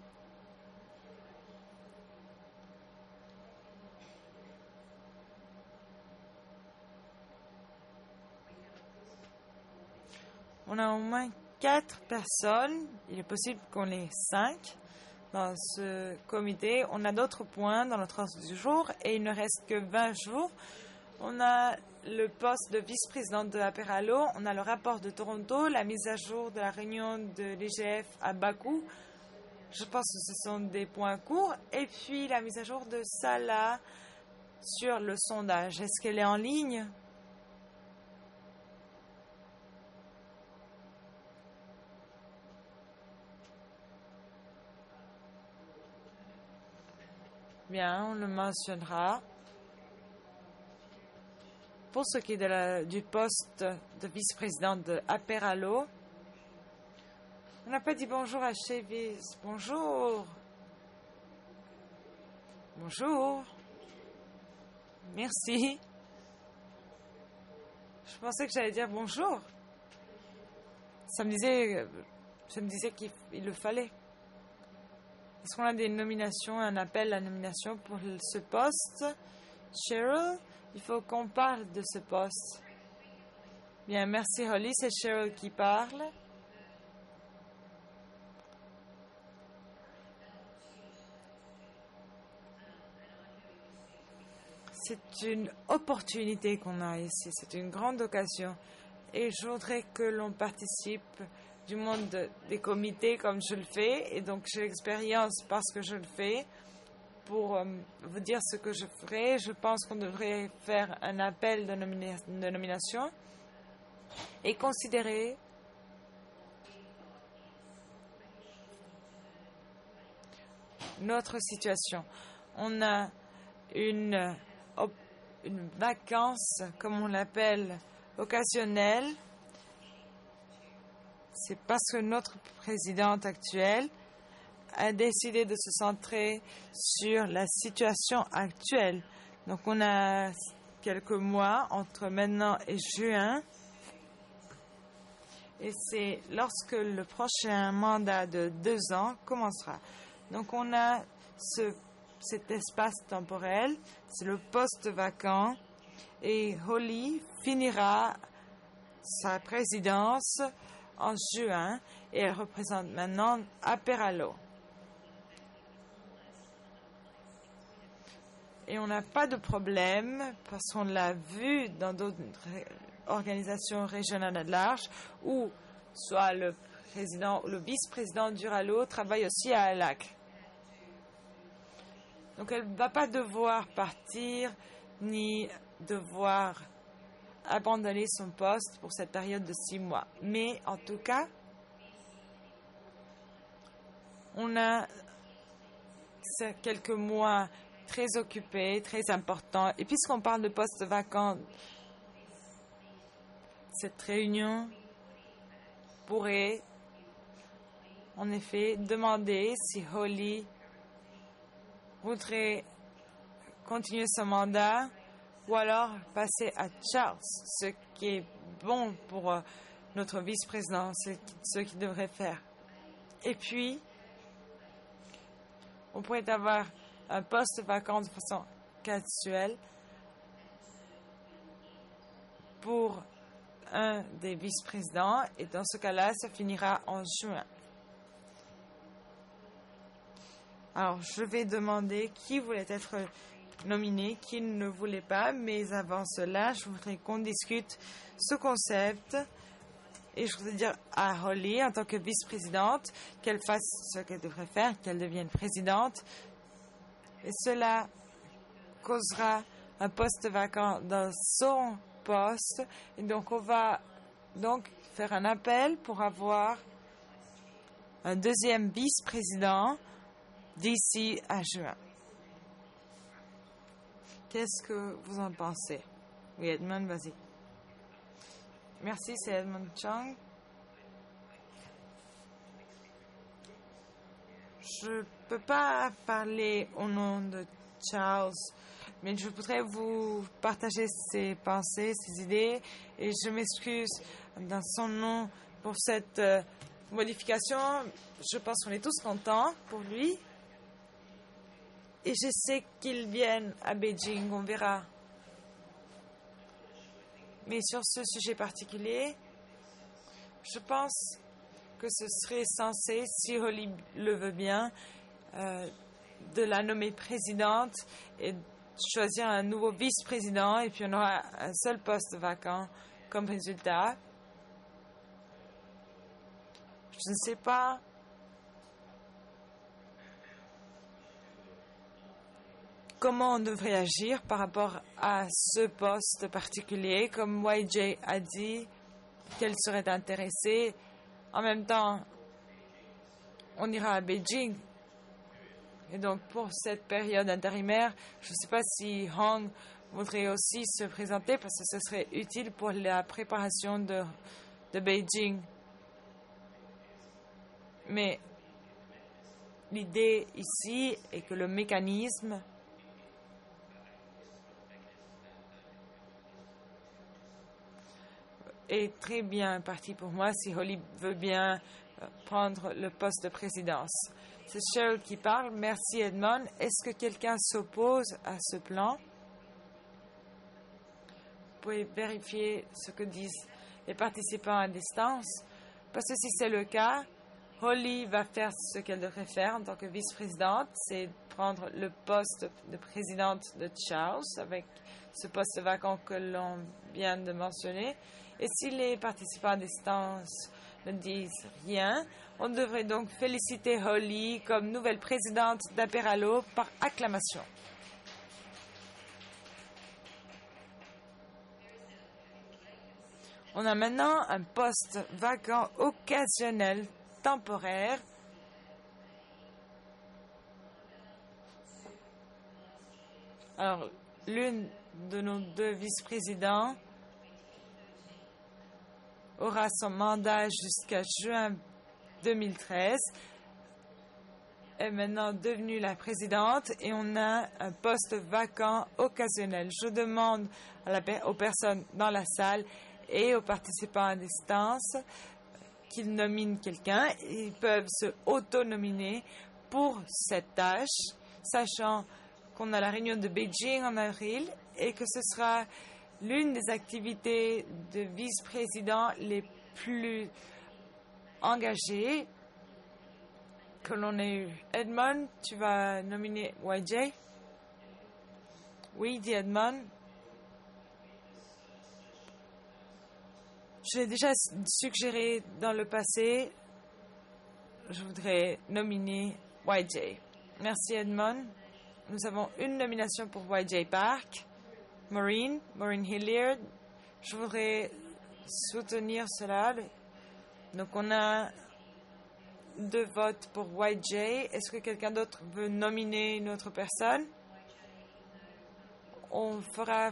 On a au moins quatre personnes. Il est possible qu'on ait cinq dans ce comité. On a d'autres points dans notre ordre du jour et il ne reste que vingt jours. On a le poste de vice-président de Aperalo. On a le rapport de Toronto, la mise à jour de la réunion de l'I G F à Bakou. Je pense que ce sont des points courts. Et puis la mise à jour de Salah sur le sondage. Est-ce qu'elle est en ligne ? Bien, on le mentionnera. Pour ce qui est de la, du poste de vice-président de Aperalo, on n'a pas dit bonjour à Chevis. Bonjour. Bonjour. Merci. Je pensais que j'allais dire bonjour. Ça me disait, ça me disait qu'il le fallait. Est-ce qu'on a des nominations, un appel à nomination pour ce poste? Cheryl, il faut qu'on parle de ce poste. Bien, merci Holly, c'est Cheryl qui parle. C'est une opportunité qu'on a ici, c'est une grande occasion. Et je voudrais que l'on participe du monde de, des comités comme je le fais, et donc j'ai l'expérience parce que je le fais. Pour euh, vous dire ce que je ferai, je pense qu'on devrait faire un appel de, nomina- de nomination et considérer notre situation. On a une, une vacance, comme on l'appelle, occasionnelle. C'est parce que notre présidente actuelle a décidé de se centrer sur la situation actuelle. Donc on a quelques mois entre maintenant et juin. Et c'est lorsque le prochain mandat de deux ans commencera. Donc on a ce, cet espace temporel, c'est le poste vacant, et Holly finira sa présidence en juin et elle représente maintenant Aperalo. Et on n'a pas de problème parce qu'on l'a vu dans d'autres organisations régionales de large où soit le président ou le vice-président d'Uralo travaille aussi à Alac. Donc elle ne va pas devoir partir ni devoir abandonner son poste pour cette période de six mois. Mais en tout cas, on a quelques mois très occupés, très importants. Et puisqu'on parle de postes vacants, cette réunion pourrait en effet demander si Holly voudrait continuer son mandat ou alors passer à Charles, ce qui est bon pour euh, notre vice-président, c'est ce qu'il devrait faire. Et puis, on pourrait avoir un poste vacant de façon casuelle pour un des vice-présidents, et dans ce cas-là, ça finira en juin. Alors, je vais demander qui voulait être nominé, qui ne voulait pas, mais avant cela, je voudrais qu'on discute ce concept, et je voudrais dire à Holly, en tant que vice-présidente, qu'elle fasse ce qu'elle devrait faire, qu'elle devienne présidente, et cela causera un poste vacant dans son poste. Et donc, on va donc faire un appel pour avoir un deuxième vice-président d'ici à juin. Qu'est-ce que vous en pensez? Oui, Edmund, vas-y. Merci, c'est Edmund Chung. Je ne peux pas parler au nom de Charles, mais je voudrais vous partager ses pensées, ses idées, et je m'excuse dans son nom pour cette euh, modification. Je pense qu'on est tous contents pour lui. Et je sais qu'ils viennent à Beijing, on verra. Mais sur ce sujet particulier, je pense que ce serait censé, si Holly le veut bien, euh, de la nommer présidente et choisir un nouveau vice-président, et puis on aura un seul poste vacant comme résultat. Je ne sais pas comment on devrait agir par rapport à ce poste particulier. Comme Y J a dit qu'elle serait intéressée. En même temps, on ira à Beijing. Et donc, pour cette période intérimaire, je ne sais pas si Hong voudrait aussi se présenter parce que ce serait utile pour la préparation de, de Beijing. Mais l'idée ici est que le mécanisme est très bien parti pour moi si Holly veut bien prendre le poste de présidence. C'est Cheryl qui parle. Merci Edmond. Est-ce que quelqu'un s'oppose à ce plan? Vous pouvez vérifier ce que disent les participants à distance. Parce que si c'est le cas, Holly va faire ce qu'elle devrait faire en tant que vice-présidente, c'est prendre le poste de présidente de Charles avec ce poste vacant que l'on vient de mentionner. Et si les participants à distance ne disent rien, on devrait donc féliciter Holly comme nouvelle présidente d'Aperalo par acclamation. On a maintenant un poste vacant occasionnel temporaire. Alors, l'une de nos deux vice-présidents aura son mandat jusqu'à juin deux mille treize. est maintenant devenue la présidente et on a un poste vacant occasionnel. Je demande à la, aux personnes dans la salle et aux participants à distance qu'ils nominent quelqu'un. Ils peuvent se auto-nominer pour cette tâche, sachant qu'on a la réunion de Beijing en avril et que ce sera l'une des activités de vice-président les plus engagées que l'on ait eu. Edmond, tu vas nominer Y J? Oui, dit Edmond. Je l'ai déjà suggéré dans le passé. Je voudrais nominer Y J. Merci Edmond. Nous avons une nomination pour Y J Park. Maureen, Maureen Hilliard. Je voudrais soutenir cela. Donc on a deux votes pour Y J. Est-ce que quelqu'un d'autre veut nominer une autre personne? On fera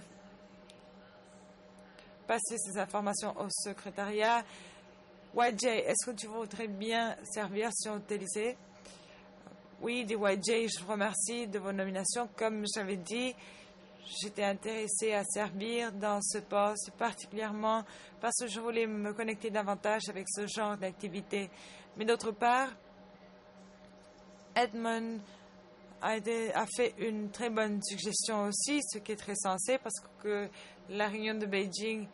passer ces informations au secrétariat. Y J, est-ce que tu voudrais bien servir sur Télésée? Oui, dit Y J, je vous remercie de vos nominations. Comme j'avais dit, j'étais intéressée à servir dans ce poste, particulièrement parce que je voulais me connecter davantage avec ce genre d'activité. Mais d'autre part, Edmond a, été, a fait une très bonne suggestion aussi, ce qui est très sensé, parce que la réunion de Beijing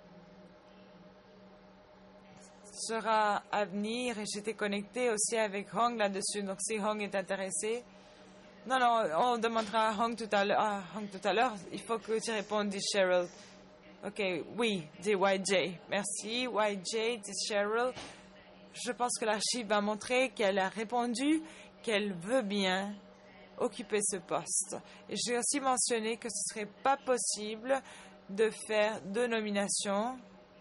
sera à venir et j'étais connectée aussi avec Hong là-dessus. Donc si Hong est intéressé, non, non, on demandera à Hong tout à l'heure. À Hong tout à l'heure. Il faut que tu répondes, dit Cheryl. Ok, oui, dit Y J. Merci, Y J, dit Cheryl. Je pense que l'archive va montrer qu'elle a répondu qu'elle veut bien occuper ce poste. Et j'ai aussi mentionné que ce ne serait pas possible de faire deux nominations.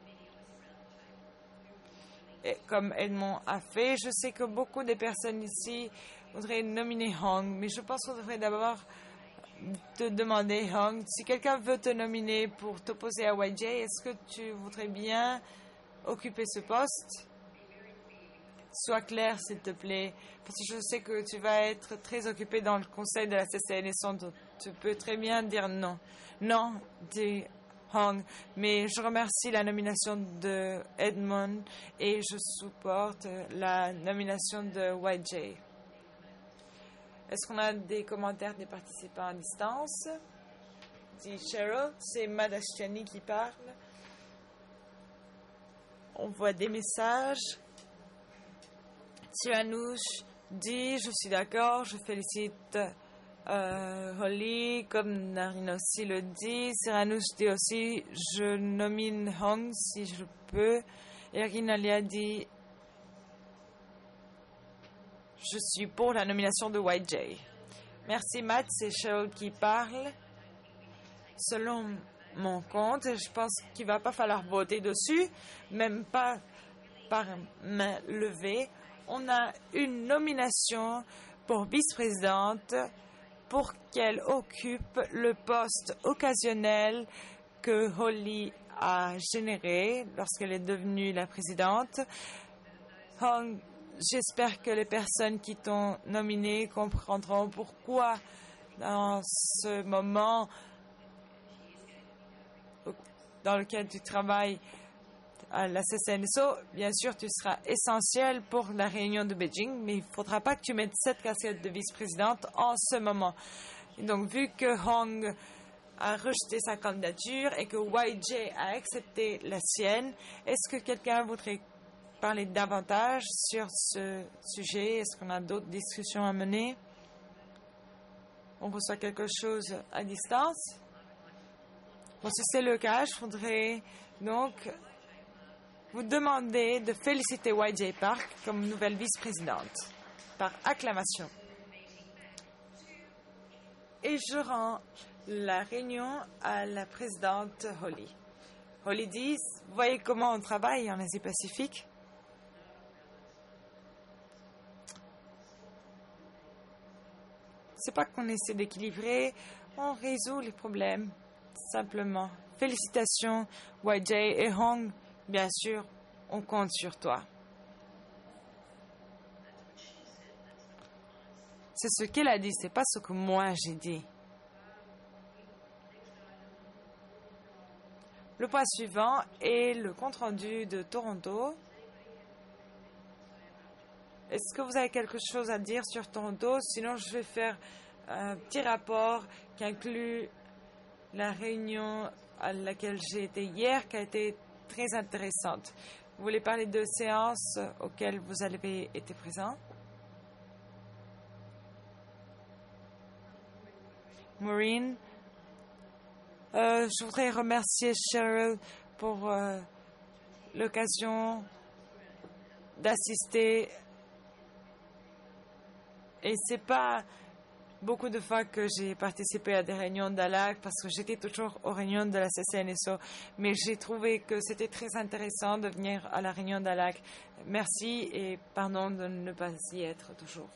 Et comme Edmond a fait, je sais que beaucoup de personnes ici voudraient nominer Hong, mais je pense qu'on devrait d'abord te demander, Hong, si quelqu'un veut te nominer pour t'opposer à Y J, est-ce que tu voudrais bien occuper ce poste? Sois clair, s'il te plaît, parce que je sais que tu vas être très occupé dans le conseil de la C C N S, donc tu peux très bien dire non. Non, dit Hong, mais je remercie la nomination de Edmond et je supporte la nomination de Y J. Est-ce qu'on a des commentaires des participants à distance? Dit Cheryl, c'est Madastiani qui parle. On voit des messages. Tiranouche dit, je suis d'accord, je félicite euh, Holly, comme Narine aussi le dit. Tiranouche dit aussi, je nomine Hong si je peux. Et Rinalia dit, je suis pour la nomination de Y J. Merci Matt, c'est Cheryl qui parle. Selon mon compte, je pense qu'il ne va pas falloir voter dessus, même pas par main levée. On a une nomination pour vice-présidente pour qu'elle occupe le poste occasionnel que Holly a généré lorsqu'elle est devenue la présidente. Hong, j'espère que les personnes qui t'ont nominé comprendront pourquoi dans ce moment dans lequel tu travailles à la C C N S O, bien sûr, tu seras essentiel pour la réunion de Beijing, mais il ne faudra pas que tu mettes cette casquette de vice-présidente en ce moment. Et donc, vu que Hong a rejeté sa candidature et que Y J a accepté la sienne, est-ce que quelqu'un voudrait parler davantage sur ce sujet? Est-ce qu'on a d'autres discussions à mener? On reçoit quelque chose à distance? Bon, si c'est le cas, je voudrais donc vous demander de féliciter Y J Park comme nouvelle vice-présidente par acclamation. Et je rends la réunion à la présidente Holly. Holly dit, vous voyez comment on travaille en Asie-Pacifique? C'est pas qu'on essaie d'équilibrer, on résout les problèmes, simplement. Félicitations, Y J et Hong. Bien sûr, on compte sur toi. C'est ce qu'elle a dit, ce n'est pas ce que moi j'ai dit. Le point suivant est le compte-rendu de Toronto. Est-ce que vous avez quelque chose à dire sur Toronto? Sinon, je vais faire un petit rapport qui inclut la réunion à laquelle j'ai été hier, qui a été très intéressante. Vous voulez parler de séances auxquelles vous avez été présent? Maureen, euh, je voudrais remercier Cheryl pour euh, l'occasion d'assister. Et c'est pas beaucoup de fois que j'ai participé à des réunions d'A L A C parce que j'étais toujours aux réunions de la C C N S O, mais j'ai trouvé que c'était très intéressant de venir à la réunion d'A L A C. Merci et pardon de ne pas y être toujours.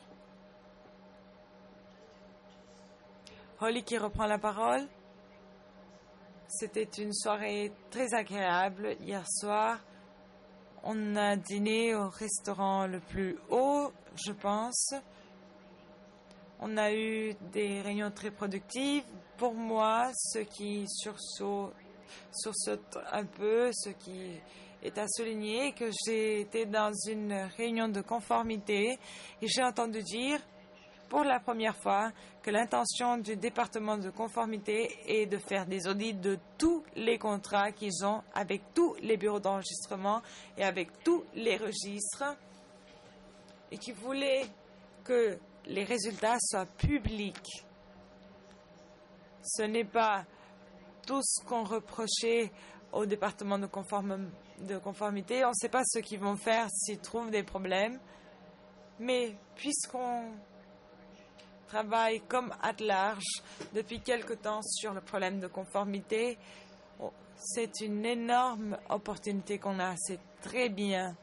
Holly qui reprend la parole. C'était une soirée très agréable hier soir. On a dîné au restaurant le plus haut, je pense. On a eu des réunions très productives. Pour moi, ce qui sursaute, sursaute un peu, ce qui est à souligner, que j'ai été dans une réunion de conformité et j'ai entendu dire pour la première fois que l'intention du département de conformité est de faire des audits de tous les contrats qu'ils ont avec tous les bureaux d'enregistrement et avec tous les registres et qu'ils voulaient que les résultats soient publics. Ce n'est pas tout ce qu'on reprochait au département de, conform de conformité. On ne sait pas ce qu'ils vont faire s'ils trouvent des problèmes. Mais puisqu'on travaille comme à large depuis quelque temps sur le problème de conformité, c'est une énorme opportunité qu'on a. C'est très bien.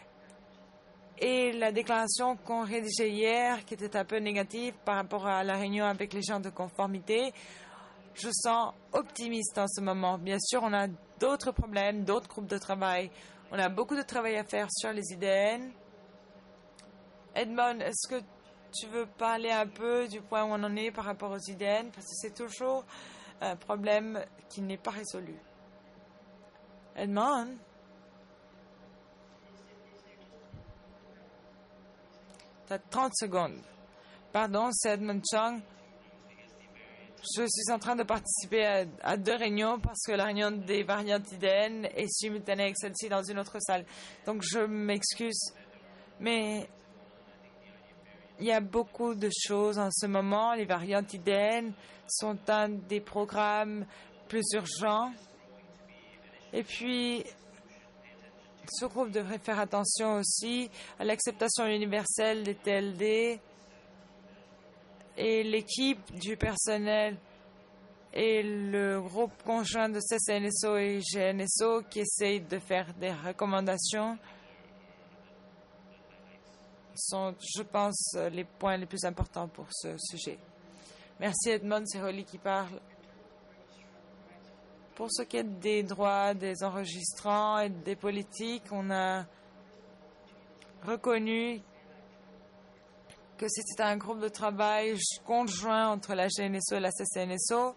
Et la déclaration qu'on rédigeait hier, qui était un peu négative par rapport à la réunion avec les gens de conformité, je sens optimiste en ce moment. Bien sûr, on a d'autres problèmes, d'autres groupes de travail. On a beaucoup de travail à faire sur les I D N. Edmond, est-ce que tu veux parler un peu du point où on en est par rapport aux I D N? Parce que c'est toujours un problème qui n'est pas résolu. Edmond? Tu as trente secondes. Pardon, c'est Edmond Chang. Je suis en train de participer à, à deux réunions parce que la réunion des variantes I D N est simultanée avec celle-ci dans une autre salle. Donc, je m'excuse. Mais il y a beaucoup de choses en ce moment. Les variantes I D N sont un des programmes plus urgents. Et puis, ce groupe devrait faire attention aussi à l'acceptation universelle des T L D et l'équipe du personnel et le groupe conjoint de C C N S O et G N S O qui essayent de faire des recommandations sont, je pense, les points les plus importants pour ce sujet. Merci Edmond, c'est Holly qui parle. Pour ce qui est des droits des enregistrants et des politiques, on a reconnu que c'était un groupe de travail conjoint entre la G N S O et la C C N S O.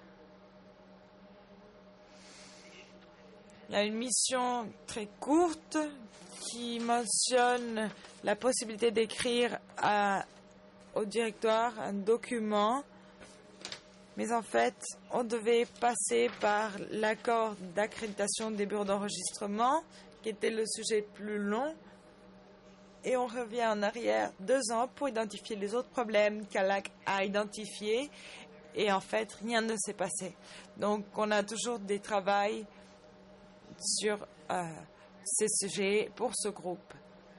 Il y a une mission très courte qui mentionne la possibilité d'écrire au directoire un document. Mais en fait, on devait passer par l'accord d'accréditation des bureaux d'enregistrement, qui était le sujet plus long. Et on revient en arrière deux ans pour identifier les autres problèmes qu'A L A C a identifiés. Et en fait, rien ne s'est passé. Donc, on a toujours des travaux sur euh, ces sujets pour ce groupe.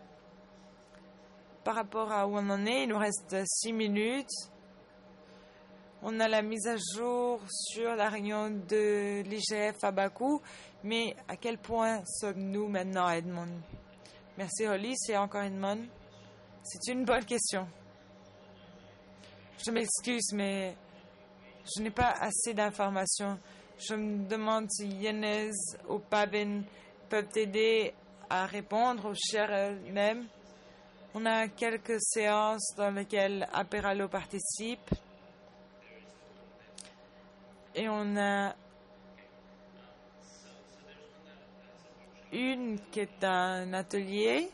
Par rapport à où on en est, il nous reste six minutes. On a la mise à jour sur la réunion de l'I G F à Bakou, mais à quel point sommes-nous maintenant à Edmond? Merci Holly, c'est encore Edmond. C'est une bonne question. Je m'excuse, mais je n'ai pas assez d'informations. Je me demande si Yanez ou Pabin peuvent t'aider à répondre, ou Cheryl même. On a quelques séances dans lesquelles Aperalo participe. Et on a une qui est un atelier.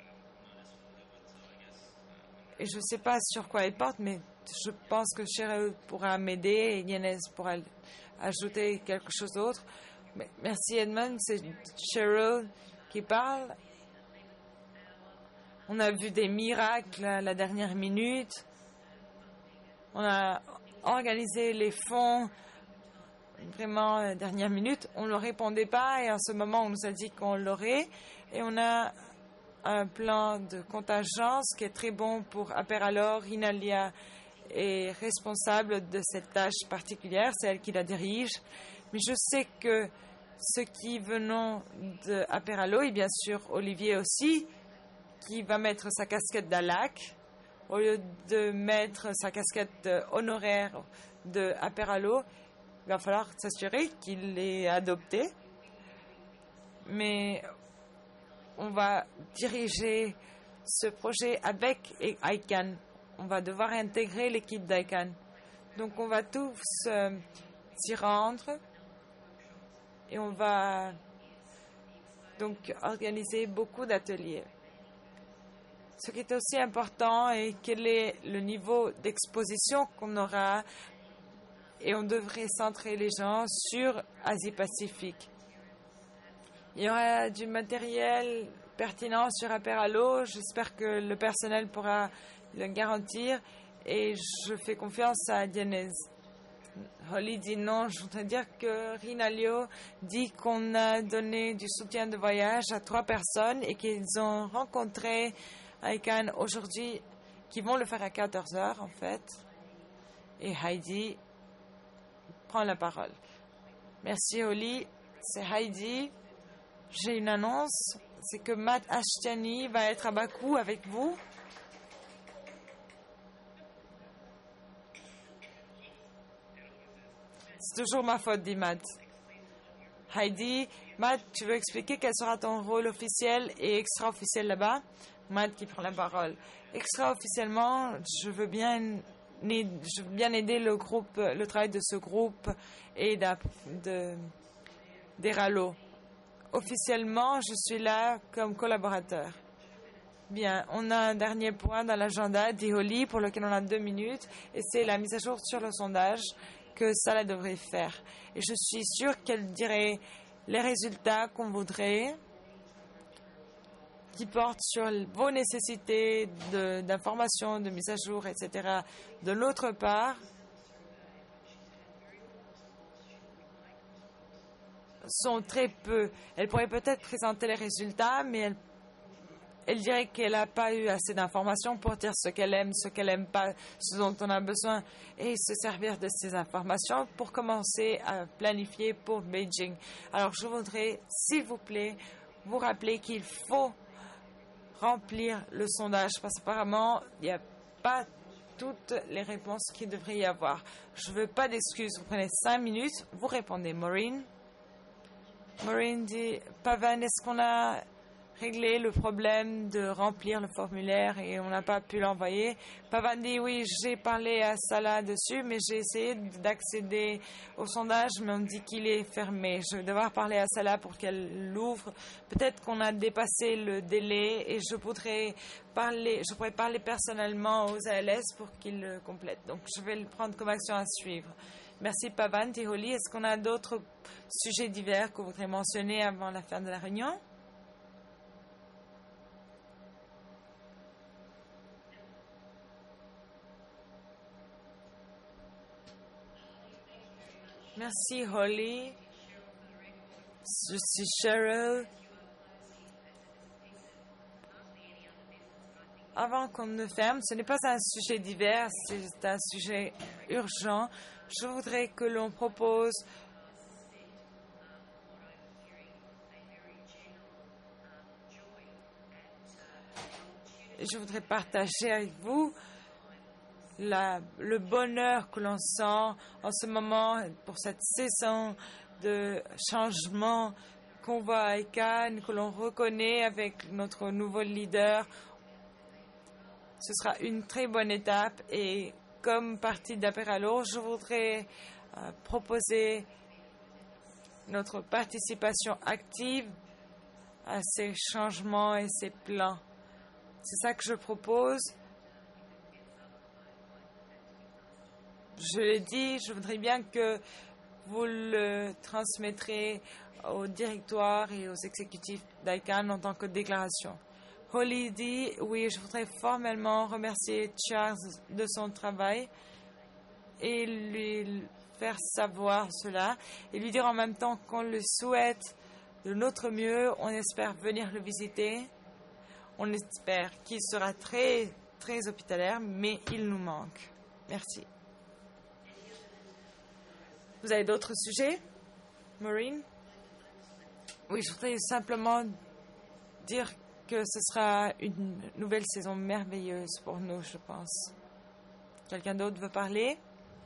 Et je ne sais pas sur quoi elle porte, mais je pense que Cheryl pourra m'aider et Yanez pourra ajouter quelque chose d'autre. Merci Edmund, c'est Cheryl qui parle. On a vu des miracles à la dernière minute. On a organisé les fonds vraiment à la dernière minute. On ne le répondait pas et en ce moment, on nous a dit qu'on l'aurait. Et on a un plan de contingence qui est très bon pour Aperalo. Rinalia est responsable de cette tâche particulière. C'est elle qui la dirige. Mais je sais que ceux qui venons de Aperalo, et bien sûr Olivier aussi, qui va mettre sa casquette d'Alac, au lieu de mettre sa casquette honoraire de Aperalo, il va falloir s'assurer qu'il est adopté. Mais on va diriger ce projet avec I C A N. On va devoir intégrer l'équipe d'I C A N. Donc on va tous euh, s'y rendre et on va donc organiser beaucoup d'ateliers. Ce qui est aussi important est quel est le niveau d'exposition qu'on aura et on devrait centrer les gens sur Asie-Pacifique. Il y aura du matériel pertinent sur Aperalo. J'espère que le personnel pourra le garantir et je fais confiance à Yanez. Holly dit non. Je voudrais dire que Rinalio dit qu'on a donné du soutien de voyage à trois personnes et qu'ils ont rencontré I C A N aujourd'hui, qui vont le faire à quatorze heures en fait. Et Heidi prend la parole. Merci Holly. C'est Heidi. J'ai une annonce. C'est que Matt Ashtiani va être à Bakou avec vous. C'est toujours ma faute, dit Matt. Heidi, Matt, tu veux expliquer quel sera ton rôle officiel et extra-officiel là-bas? Matt qui prend la parole. Extra-officiellement, je veux bien, je veux bien aider le groupe, le travail de ce groupe et de, d'Eralo. Officiellement, je suis là comme collaborateur. Bien, on a un dernier point dans l'agenda d'Ioli pour lequel on a deux minutes et c'est la mise à jour sur le sondage que Salah devrait faire. Et je suis sûre qu'elle dirait les résultats qu'on voudrait, qui portent sur vos nécessités de, d'information, de mise à jour, et cetera. De l'autre part, sont très peu. Elle pourrait peut-être présenter les résultats, mais elle, elle dirait qu'elle n'a pas eu assez d'informations pour dire ce qu'elle aime, ce qu'elle n'aime pas, ce dont on a besoin, et se servir de ces informations pour commencer à planifier pour Beijing. Alors, je voudrais, s'il vous plaît, vous rappeler qu'il faut remplir le sondage, parce qu'apparemment, il n'y a pas toutes les réponses qu'il devrait y avoir. Je ne veux pas d'excuses. Vous prenez cinq minutes, vous répondez. Maureen Maureen dit, Pavan, est-ce qu'on a réglé le problème de remplir le formulaire et on n'a pas pu l'envoyer? Pavan dit, oui, j'ai parlé à Salah dessus, mais j'ai essayé d'accéder au sondage, mais on me dit qu'il est fermé. Je vais devoir parler à Salah pour qu'elle l'ouvre. Peut-être qu'on a dépassé le délai et je voudrais parler, je pourrais parler personnellement aux A L S pour qu'ils le complètent. Donc, je vais le prendre comme action à suivre. Merci Pavan, Tiholi. Est-ce qu'on a d'autres sujets divers que vous voudrez mentionner avant la fin de la réunion? Merci Holly. Je suis Cheryl. Avant qu'on ne ferme, ce n'est pas un sujet divers, c'est un sujet urgent. Je voudrais que l'on propose je voudrais partager avec vous la, le bonheur que l'on sent en ce moment pour cette saison de changement qu'on voit à I C A N, que l'on reconnaît avec notre nouveau leader. Ce sera une très bonne étape et comme partie d'Aperalo, je voudrais euh, proposer notre participation active à ces changements et ces plans. C'est ça que je propose. Je l'ai dit, je voudrais bien que vous le transmettrez au directoire et aux exécutifs d'I C A N en tant que déclaration. Holly dit, oui, je voudrais formellement remercier Charles de son travail et lui faire savoir cela et lui dire en même temps qu'on le souhaite de notre mieux. On espère venir le visiter. On espère qu'il sera très, très hospitalier, mais il nous manque. Merci. Vous avez d'autres sujets, Maureen? Oui, je voudrais simplement dire que ce sera une nouvelle saison merveilleuse pour nous, je pense. Quelqu'un d'autre veut parler?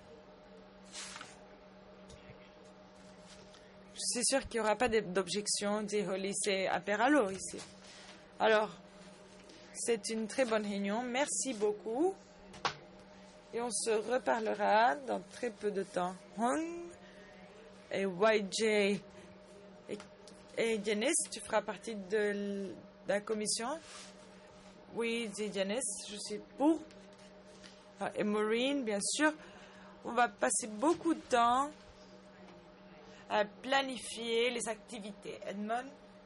Je suis sûre qu'il n'y aura pas d'objection, dit Holly, c'est Aperalo ici. Alors, c'est une très bonne réunion. Merci beaucoup. Et on se reparlera dans très peu de temps. Hong et Y J et, et Janice, tu feras partie de la commission? Oui, dit Janice, je suis pour. Et Maureen, bien sûr. On va passer beaucoup de temps à planifier les activités. Edmond?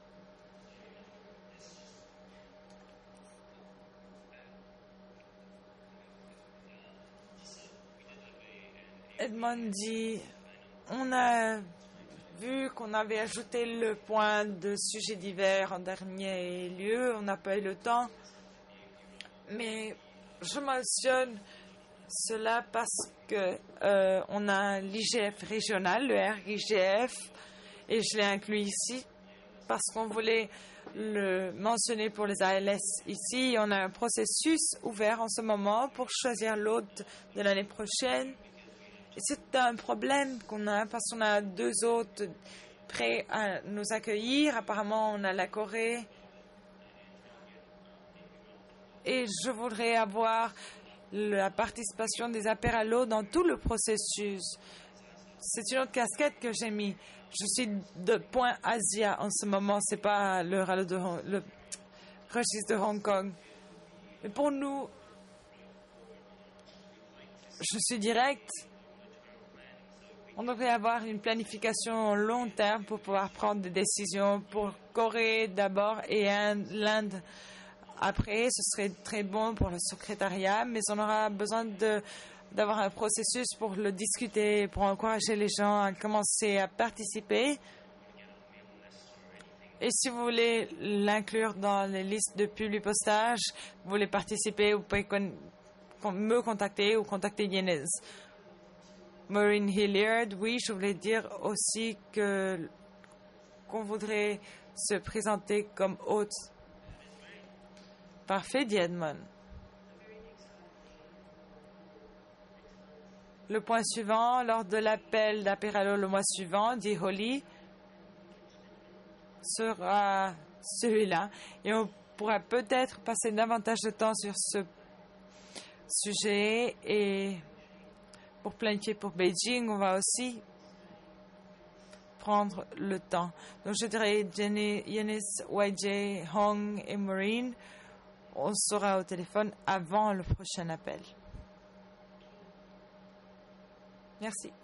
Edmond dit, on a vu qu'on avait ajouté le point de sujet divers en dernier lieu, on n'a pas eu le temps, mais je mentionne cela parce que euh, on a l'I G F régional, le R I G F, et je l'ai inclus ici parce qu'on voulait le mentionner pour les A L S ici. On a un processus ouvert en ce moment pour choisir l'hôte de l'année prochaine. Et c'est un problème qu'on a parce qu'on a deux hôtes prêts à nous accueillir. Apparemment, on a la Corée. Et je voudrais avoir la participation des Aperalo dans tout le processus. C'est une autre casquette que j'ai mis. Je suis de Point Asia en ce moment. C'est pas le, de, le registre de Hong Kong. Mais pour nous, je suis direct. On devrait avoir une planification long terme pour pouvoir prendre des décisions pour Corée d'abord et l'Inde après. Ce serait très bon pour le secrétariat, mais on aura besoin de, d'avoir un processus pour le discuter, pour encourager les gens à commencer à participer. Et si vous voulez l'inclure dans les listes de publipostage, vous voulez participer, vous pouvez con- me contacter ou contacter Yenez. Maureen Hilliard, oui, je voulais dire aussi que qu'on voudrait se présenter comme hôte. Parfait, dit Edmond. Le point suivant, lors de l'appel d'Aperalo le mois suivant, dit Holly, sera celui-là. Et on pourra peut-être passer davantage de temps sur ce sujet et pour planifier pour Beijing, on va aussi prendre le temps. Donc, je dirais Jenny, Yanis, Y J, Hong et Maureen, on sera au téléphone avant le prochain appel. Merci.